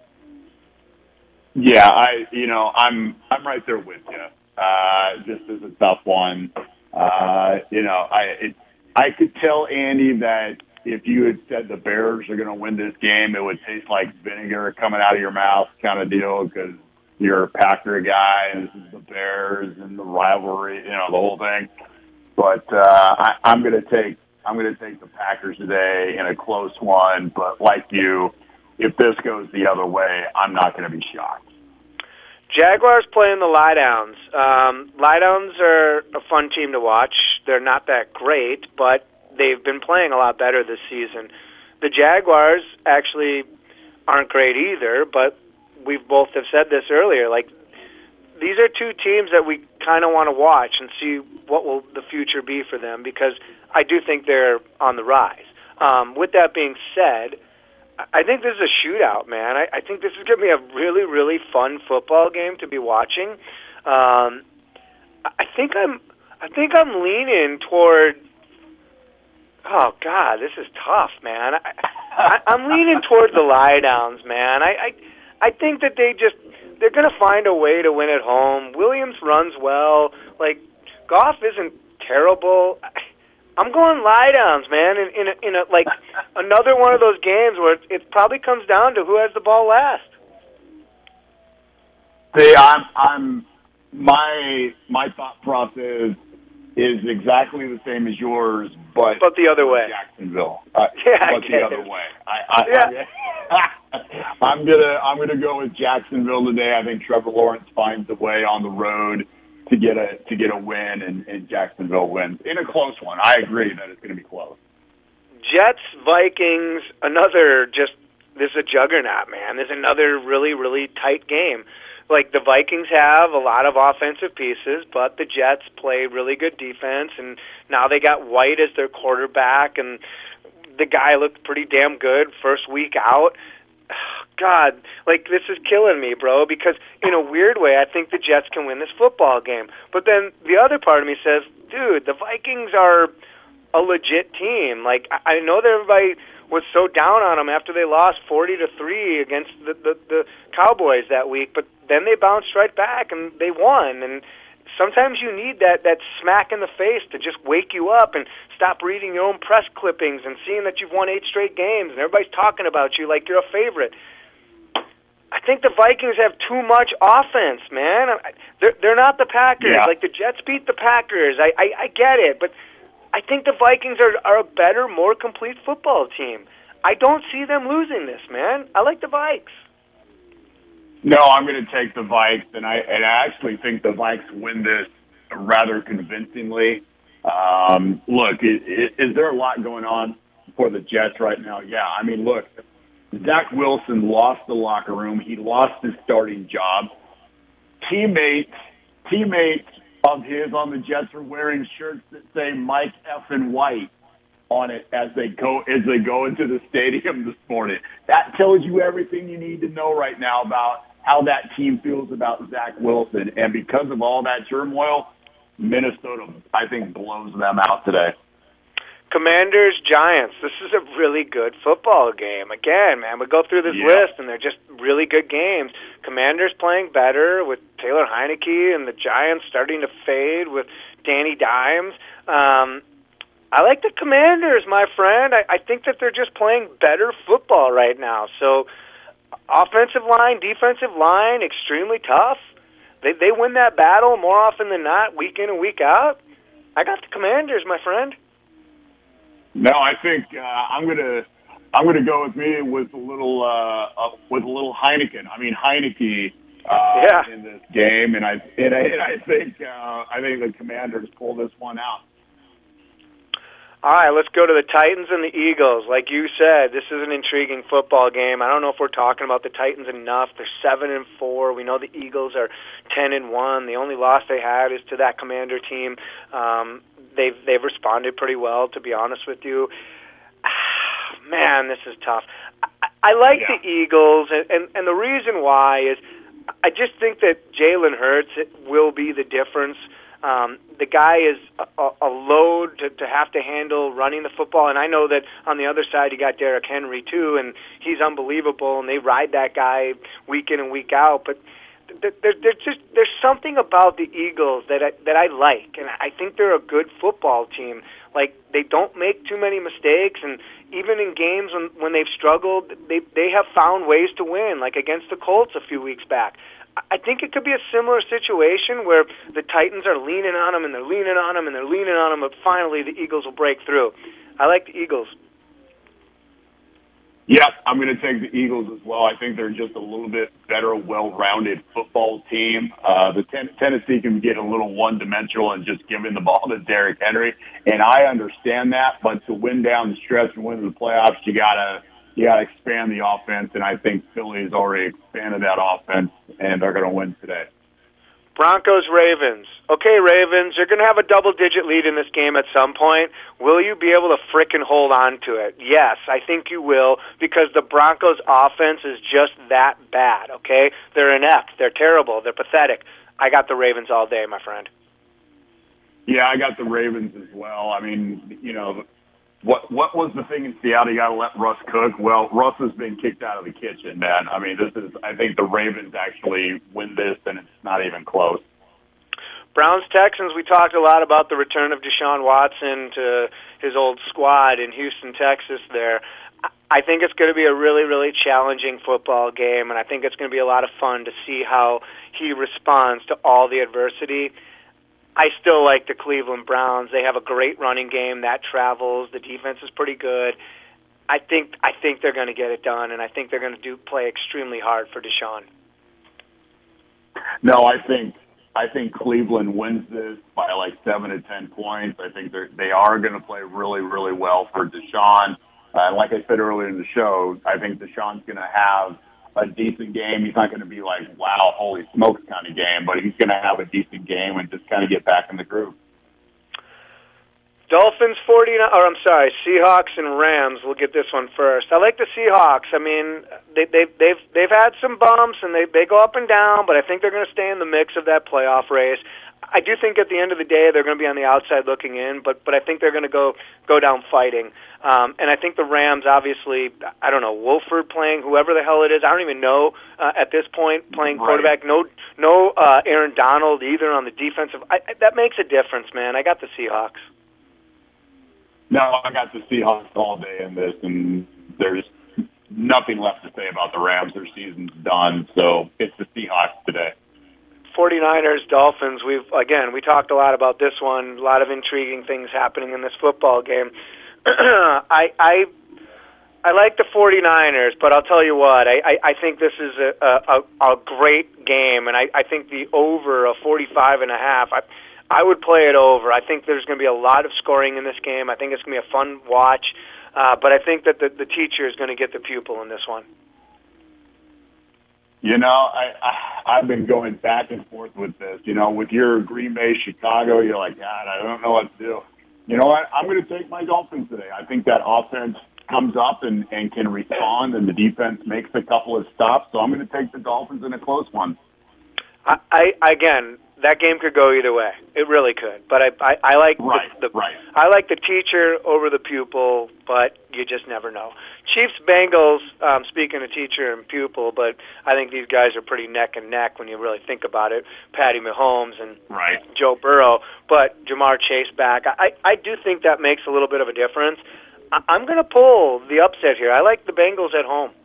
Yeah, I you know I'm I'm right there with you. Uh, this is a tough one. Uh, you know, I it, I could tell Andy that if you had said the Bears are going to win this game, it would taste like vinegar coming out of your mouth, kind of deal, because you're a Packer guy, and this is the Bears and the rivalry, you know, the whole thing. But uh, I, I'm going to take I'm going to take the Packers today in a close one. But like you, if this goes the other way, I'm not going to be shocked. Jaguars playing the Lie-Downs. Um, Lie-Downs are a fun team to watch. They're not that great, but they've been playing a lot better this season. The Jaguars actually aren't great either, but we've both have said this earlier. Like, these are two teams that we kind of want to watch and see what will the future be for them, because I do think they're on the rise. Um, with that being said, I think this is a shootout, man. I, I think this is going to be a really, really fun football game to be watching. Um, I think I'm, I think I'm leaning toward. Oh God, this is tough, man. I, I, I'm leaning toward the Lie-Downs, man. I, I, I think that they just they're going to find a way to win at home. Williams runs well. Like, Goff isn't terrible. I'm going lie downs, man. In in a, in a like another one of those games where it, it probably comes down to who has the ball last. See, I'm I'm my my thought process is exactly the same as yours, but but the other way. Jacksonville. Uh, yeah, but I the get other it. way. I, I, yeah. I, I'm gonna I'm gonna go with Jacksonville today. I think Trevor Lawrence finds a way on the road to get a to get a win, and, and Jacksonville wins in a close one. I agree that it's going to be close. Jets, Vikings, another just this is a juggernaut, man. This is another really really tight game. Like, the Vikings have a lot of offensive pieces, but the Jets play really good defense, and now they got White as their quarterback, and the guy looked pretty damn good first week out. God, like, this is killing me, bro, because in a weird way, I think the Jets can win this football game. But then the other part of me says, dude, the Vikings are a legit team. Like, I know that everybody was so down on them after they lost forty to three against the, the, the Cowboys that week, but then they bounced right back and they won. And sometimes you need that, that smack in the face to just wake you up and stop reading your own press clippings and seeing that you've won eight straight games and everybody's talking about you like you're a favorite. I think the Vikings have too much offense, man. They're, they're not the Packers. Yeah. Like, the Jets beat the Packers. I, I, I get it, but I think the Vikings are, are a better, more complete football team. I don't see them losing this, man. I like the Vikes. No, I'm going to take the Vikes, and I and I actually think the Vikes win this rather convincingly. Um, look, is, is there a lot going on for the Jets right now? Yeah, I mean, look, Zach Wilson lost the locker room. He lost his starting job. Teammates, teammates of his on the Jets are wearing shirts that say Mike effing White on it as they go as they go into the stadium this morning. That tells you everything you need to know right now about how that team feels about Zach Wilson. And because of all that turmoil, Minnesota, I think, blows them out today. Commanders, Giants. This is a really good football game. Again, man, we go through this Yeah. list, and they're just really good games. Commanders playing better with Taylor Heineke, and the Giants starting to fade with Danny Dimes. Um, I like the Commanders, my friend. I, I think that they're just playing better football right now. So, offensive line, defensive line, extremely tough. They they win that battle more often than not, week in and week out. I got the Commanders, my friend. No, I think uh, I'm gonna I'm gonna go with me with a little uh, uh, with a little Heineken. I mean Heineke uh, yeah. in this game, and I and I, and I think uh, I think the Commanders pull this one out. All right, let's go to the Titans and the Eagles. Like you said, this is an intriguing football game. I don't know if we're talking about the Titans enough. They're seven and four. We know the Eagles are ten and one. The only loss they had is to that Commander team. Um, they've they've responded pretty well, to be honest with you. Man, this is tough. I, I like Yeah. the Eagles, and, and and the reason why is I just think that Jalen Hurts will be the difference. Um, the guy is a, a load to, to have to handle running the football, and I know that on the other side you got Derrick Henry too, and he's unbelievable, and they ride that guy week in and week out. But there, there, there's just there's something about the Eagles that I, that I like, and I think they're a good football team. Like, they don't make too many mistakes, and even in games when when they've struggled, they they have found ways to win, like against the Colts a few weeks back. I think it could be a similar situation where the Titans are leaning on them, and they're leaning on them, and they're leaning on them, but finally the Eagles will break through. I like the Eagles. Yeah, I'm going to take the Eagles as well. I think they're just a little bit better, well-rounded football team. Uh, the ten- Tennessee can get a little one-dimensional and just giving the ball to Derrick Henry, and I understand that. But to win down the stretch and win the playoffs, you gotta you gotta expand the offense, and I think Philly has already expanded that offense, and they're going to win today. Broncos, Ravens. Okay, Ravens, you're going to have a double-digit lead in this game at some point. Will you be able to frickin' hold on to it? Yes, I think you will, because the Broncos' offense is just that bad, okay? They're inept. They're terrible. They're pathetic. I got the Ravens all day, my friend. Yeah, I got the Ravens as well. I mean, you know, what what was the thing in Seattle? You got to let Russ cook. Well, Russ has been kicked out of the kitchen, man. I mean, this is. I think the Ravens actually win this, and it's not even close. Browns Texans. We talked a lot about the return of Deshaun Watson to his old squad in Houston, Texas. There, I think it's going to be a really, really challenging football game, and I think it's going to be a lot of fun to see how he responds to all the adversity. I still like the Cleveland Browns. They have a great running game that travels. The defense is pretty good. I think I think they're going to get it done, and I think they're going to do play extremely hard for Deshaun. No, I think I think Cleveland wins this by like seven to ten points. I think they they are going to play really, really well for Deshaun. Uh, like I said earlier in the show, I think Deshaun's going to have a decent game. He's not going to be like, wow, holy smokes kind of game, but he's going to have a decent game and just kind of get back in the groove. Dolphins, forty-nine, or I'm sorry, Seahawks and Rams. We'll get this one first. I like the Seahawks. I mean, they, they, they've they've had some bumps and they they go up and down, but I think they're going to stay in the mix of that playoff race. I do think at the end of the day they're going to be on the outside looking in, but but I think they're going to go go down fighting. Um, and I think the Rams, obviously, I don't know, Wolford playing, whoever the hell it is, I don't even know uh, at this point, playing quarterback. Right. No, no uh, Aaron Donald either on the defensive. I, I, that makes a difference, man. I got the Seahawks. No, I got the Seahawks all day in this, and there's nothing left to say about the Rams. Their season's done, so it's the Seahawks today. forty-niners, Dolphins. We've again, we talked a lot about this one. A lot of intriguing things happening in this football game. I, I, I like the forty-niners, but I'll tell you what. I, I, I think this is a, a, a great game, and I, I think the over of forty-five and a half. I, I would play it over. I think there's going to be a lot of scoring in this game. I think it's going to be a fun watch, uh, but I think that the, the teacher is going to get the pupil in this one. You know, I, I, I've been going back and forth with this. You know, with your Green Bay, Chicago, you're like, God, I don't know what to do. You know what? I'm going to take my Dolphins today. I think that offense comes up and, and can respond, and the defense makes a couple of stops. So I'm going to take the Dolphins in a close one. I, I again, that game could go either way. It really could. But I, I, I like right, the, the right. I like the teacher over the pupil, but you just never know. Chiefs, Bengals. Um, speaking of teacher and pupil, but I think these guys are pretty neck and neck when you really think about it. Patty Mahomes and right. Joe Burrow, but Jamar Chase back. I, I do think that makes a little bit of a difference. I, I'm going to pull the upset here. I like the Bengals at home.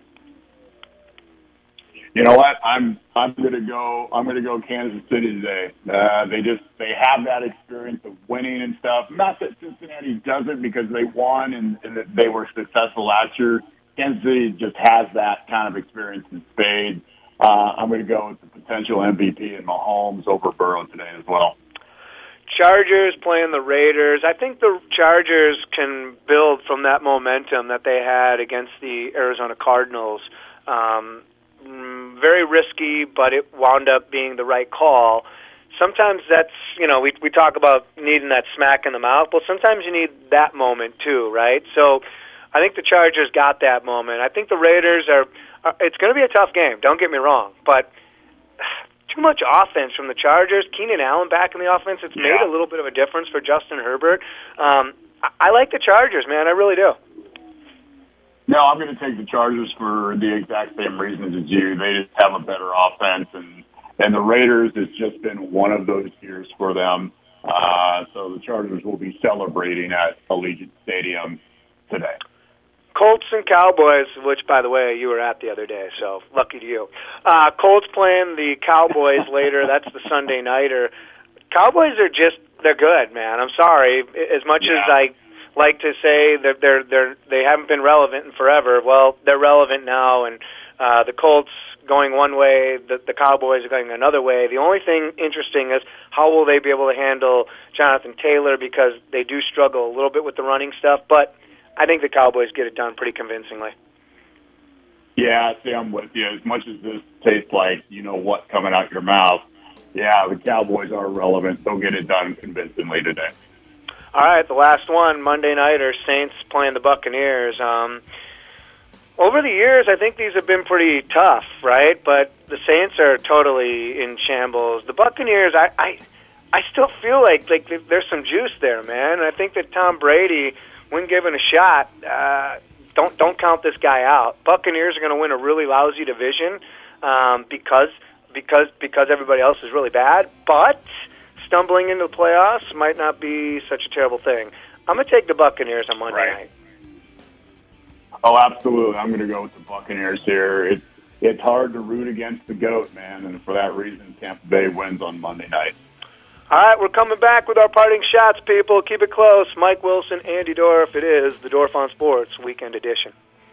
You know what? I'm I'm gonna go. I'm gonna go Kansas City today. Uh, they just they have that experience of winning and stuff. Not that Cincinnati doesn't, because they won and, and they were successful last year. Kansas City just has that kind of experience in spades. Uh, I'm gonna go with the potential M V P in Mahomes over Burrow today as well. Chargers playing the Raiders. I think the Chargers can build from that momentum that they had against the Arizona Cardinals. Um, Very risky, but it wound up being the right call. Sometimes that's, you know, we we talk about needing that smack in the mouth. Well, sometimes you need that moment too, right? So I think the Chargers got that moment. I think the Raiders are, are it's going to be a tough game, don't get me wrong, but too much offense from the Chargers. Keenan Allen back in the offense, it's yeah. made a little bit of a difference for Justin Herbert. Um, I, I like the Chargers, man, I really do. No, I'm going to take the Chargers for the exact same reasons as you. They just have a better offense, and, and the Raiders, it's just been one of those years for them. Uh, so the Chargers will be celebrating at Allegiant Stadium today. Colts and Cowboys, which, by the way, you were at the other day, so lucky to you. Uh, Colts playing the Cowboys later. That's the Sunday nighter. Cowboys are just, they're good, man. I'm sorry. As much yeah. as I like to say that they're they're they haven't been relevant in forever. Well, they're relevant now, and uh, the Colts going one way, the, the Cowboys are going another way. The only thing interesting is how will they be able to handle Jonathan Taylor, because they do struggle a little bit with the running stuff. But I think the Cowboys get it done pretty convincingly. Yeah, see, I'm with you. As much as this tastes like you know what coming out your mouth, yeah, the Cowboys are relevant. They'll get it done convincingly today. All right, the last one, Monday nighter, Saints playing the Buccaneers. Um, over the years, I think these have been pretty tough, right? But the Saints are totally in shambles. The Buccaneers, I, I, I still feel like like there's some juice there, man. And I think that Tom Brady when given a shot, uh, don't don't count this guy out. Buccaneers are going to win a really lousy division um, because because because everybody else is really bad. But stumbling into the playoffs might not be such a terrible thing. I'm going to take the Buccaneers on Monday right. night. Oh, absolutely. I'm going to go with the Buccaneers here. It's it's hard to root against the GOAT, man, and for that reason, Tampa Bay wins on Monday night. All right, we're coming back with our parting shots, people. Keep it close. Mike Wilson, Andy Dorf. It is the Dorf on Sports Weekend Edition.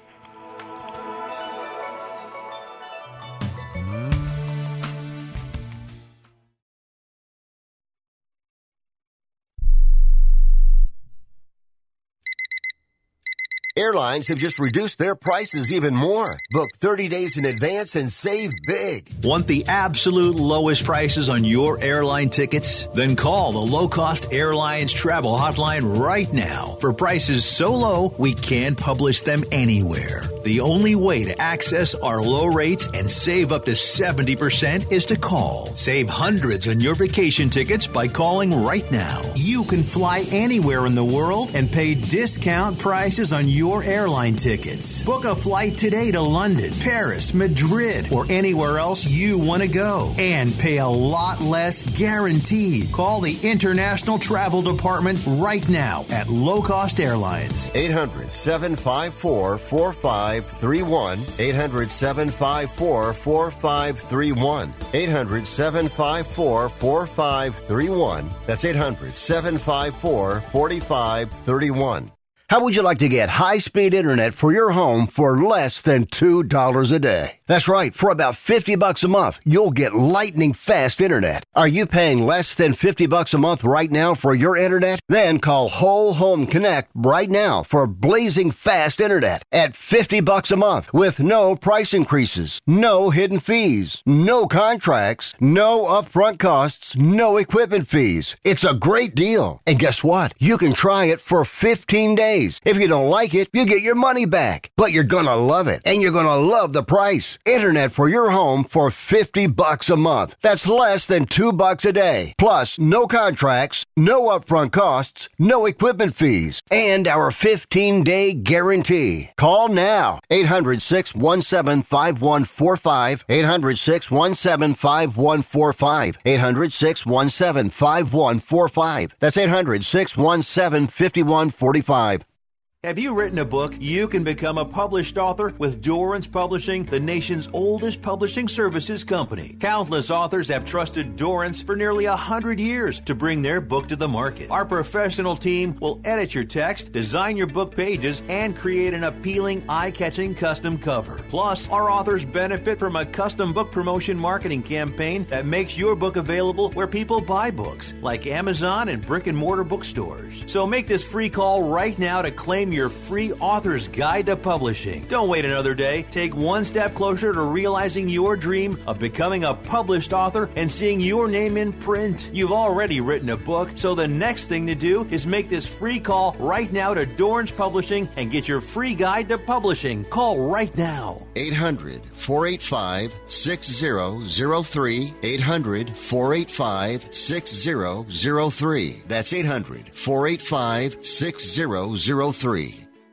Airlines have just reduced their prices even more. Book thirty days in advance and save big. Want the absolute lowest prices on your airline tickets? Then call the Low Cost Airlines Travel Hotline right now for prices so low we can't publish them anywhere. The only way to access our low rates and save up to seventy percent is to call. Save hundreds on your vacation tickets by calling right now. You can fly anywhere in the world and pay discount prices on your Your airline tickets. Book a flight today to London, Paris, Madrid, or anywhere else you want to go and pay a lot less guaranteed. Call the International Travel Department right now at Low Cost Airlines. eight hundred, seven five four, four five three one. eight hundred, seven five four, four five three one. eight hundred, seven five four, four five three one. That's eight hundred, seven five four, four five three one. How would you like to get high-speed internet for your home for less than two dollars a day? That's right. For about fifty bucks a month, you'll get lightning-fast internet. Are you paying less than fifty bucks a month right now for your internet? Then call Whole Home Connect right now for blazing fast internet at fifty bucks a month with no price increases, no hidden fees, no contracts, no upfront costs, no equipment fees. It's a great deal. And guess what? You can try it for fifteen days. If you don't like it, you get your money back. But you're gonna love it, and you're gonna love the price. Internet for your home for fifty bucks a month. That's less than two bucks a day. Plus, no contracts, no upfront costs, no equipment fees, and our fifteen-day guarantee. Call now. eight hundred, six one seven, five one four five. eight hundred, six one seven, five one four five. eight hundred, six one seven, five one four five. That's eight hundred, six one seven, five one four five. Have you written a book? You can become a published author with Dorrance Publishing, the nation's oldest publishing services company. Countless authors have trusted Dorrance for nearly a hundred years to bring their book to the market. Our professional team will edit your text, design your book pages, and create an appealing, eye-catching custom cover. Plus, our authors benefit from a custom book promotion marketing campaign that makes your book available where people buy books, like Amazon and brick-and-mortar bookstores. So make this free call right now to claim your free author's guide to publishing. Don't wait another day. Take one step closer to realizing your dream of becoming a published author and seeing your name in print. You've already written a book, so the next thing to do is make this free call right now to Dorrance Publishing and get your free guide to publishing. Call right now. eight hundred, four eight five, six zero zero three. eight hundred, four eight five, six zero zero three. That's eight hundred, four eight five, six zero zero three.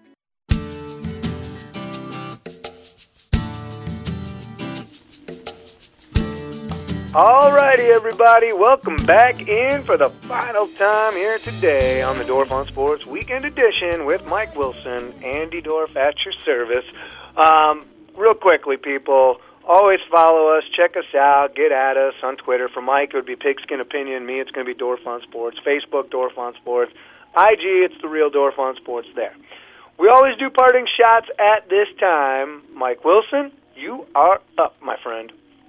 Alrighty, everybody, welcome back in for the final time here today on the Dorf on Sports Weekend Edition with Mike Wilson, Andy Dorf at your service. Um, real quickly, people, always follow us, check us out, get at us on Twitter. For Mike, it would be Pigskin Opinion. Me, it's going to be Dorf on Sports. Facebook, Dorf on Sports. I G, it's the real Dorf on Sports there. We always do parting shots at this time. Mike Wilson, you are up, my friend.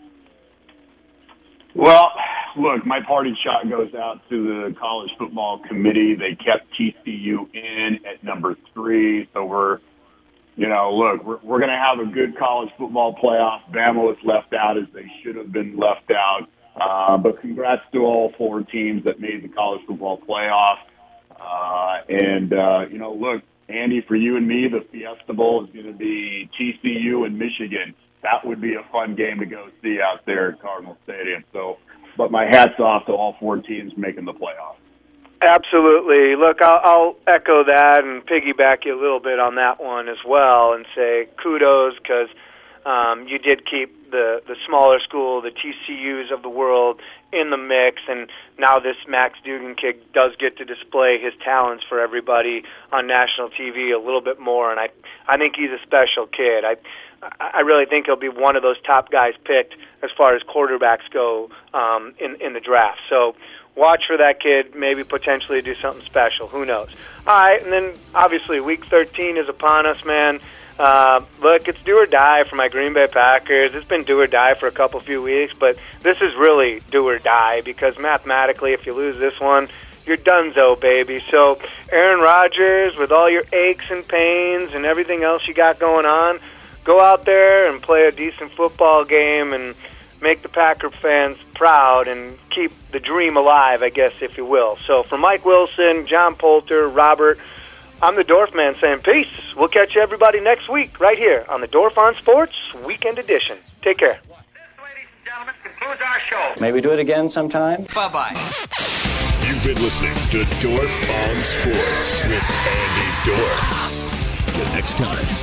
Well, look, my parting shot goes out to the college football committee. They kept T C U in at number three, so we're, you know, look, we're, we're going to have a good college football playoff. Bama was left out as they should have been left out, uh, but congrats to all four teams that made the college football playoff. Uh, and, uh, you know, look, Andy, for you and me, the Fiesta Bowl is going to be T C U and Michigan. That would be a fun game to go see out there at Cardinal Stadium. So, but my hat's off to all four teams making the playoffs. Absolutely. Look, I'll, I'll echo that and piggyback you a little bit on that one as well and say kudos because um, you did keep the, the smaller school, the T C Us of the world, in the mix, and now this Max Duggan kid does get to display his talents for everybody on national T V a little bit more, and I, I think he's a special kid. I, I really think he'll be one of those top guys picked as far as quarterbacks go um, in, in the draft. So watch for that kid, maybe potentially do something special. Who knows? All right, and then obviously week thirteen is upon us, man. Uh, look, it's do or die for my Green Bay Packers. It's been do or die for a couple few weeks, but this is really do or die because mathematically, if you lose this one, you're donezo, baby. So Aaron Rodgers, with all your aches and pains and everything else you got going on, go out there and play a decent football game and make the Packer fans proud and keep the dream alive, I guess, if you will. So for Mike Wilson, John Poulter, Robert, I'm the Dorf Man saying peace. We'll catch everybody next week right here on the Dorf on Sports Weekend Edition. Take care. This, ladies and gentlemen, concludes our show. May we do it again sometime? Bye-bye. You've been listening to Dorf on Sports with Andy Dorf. The next time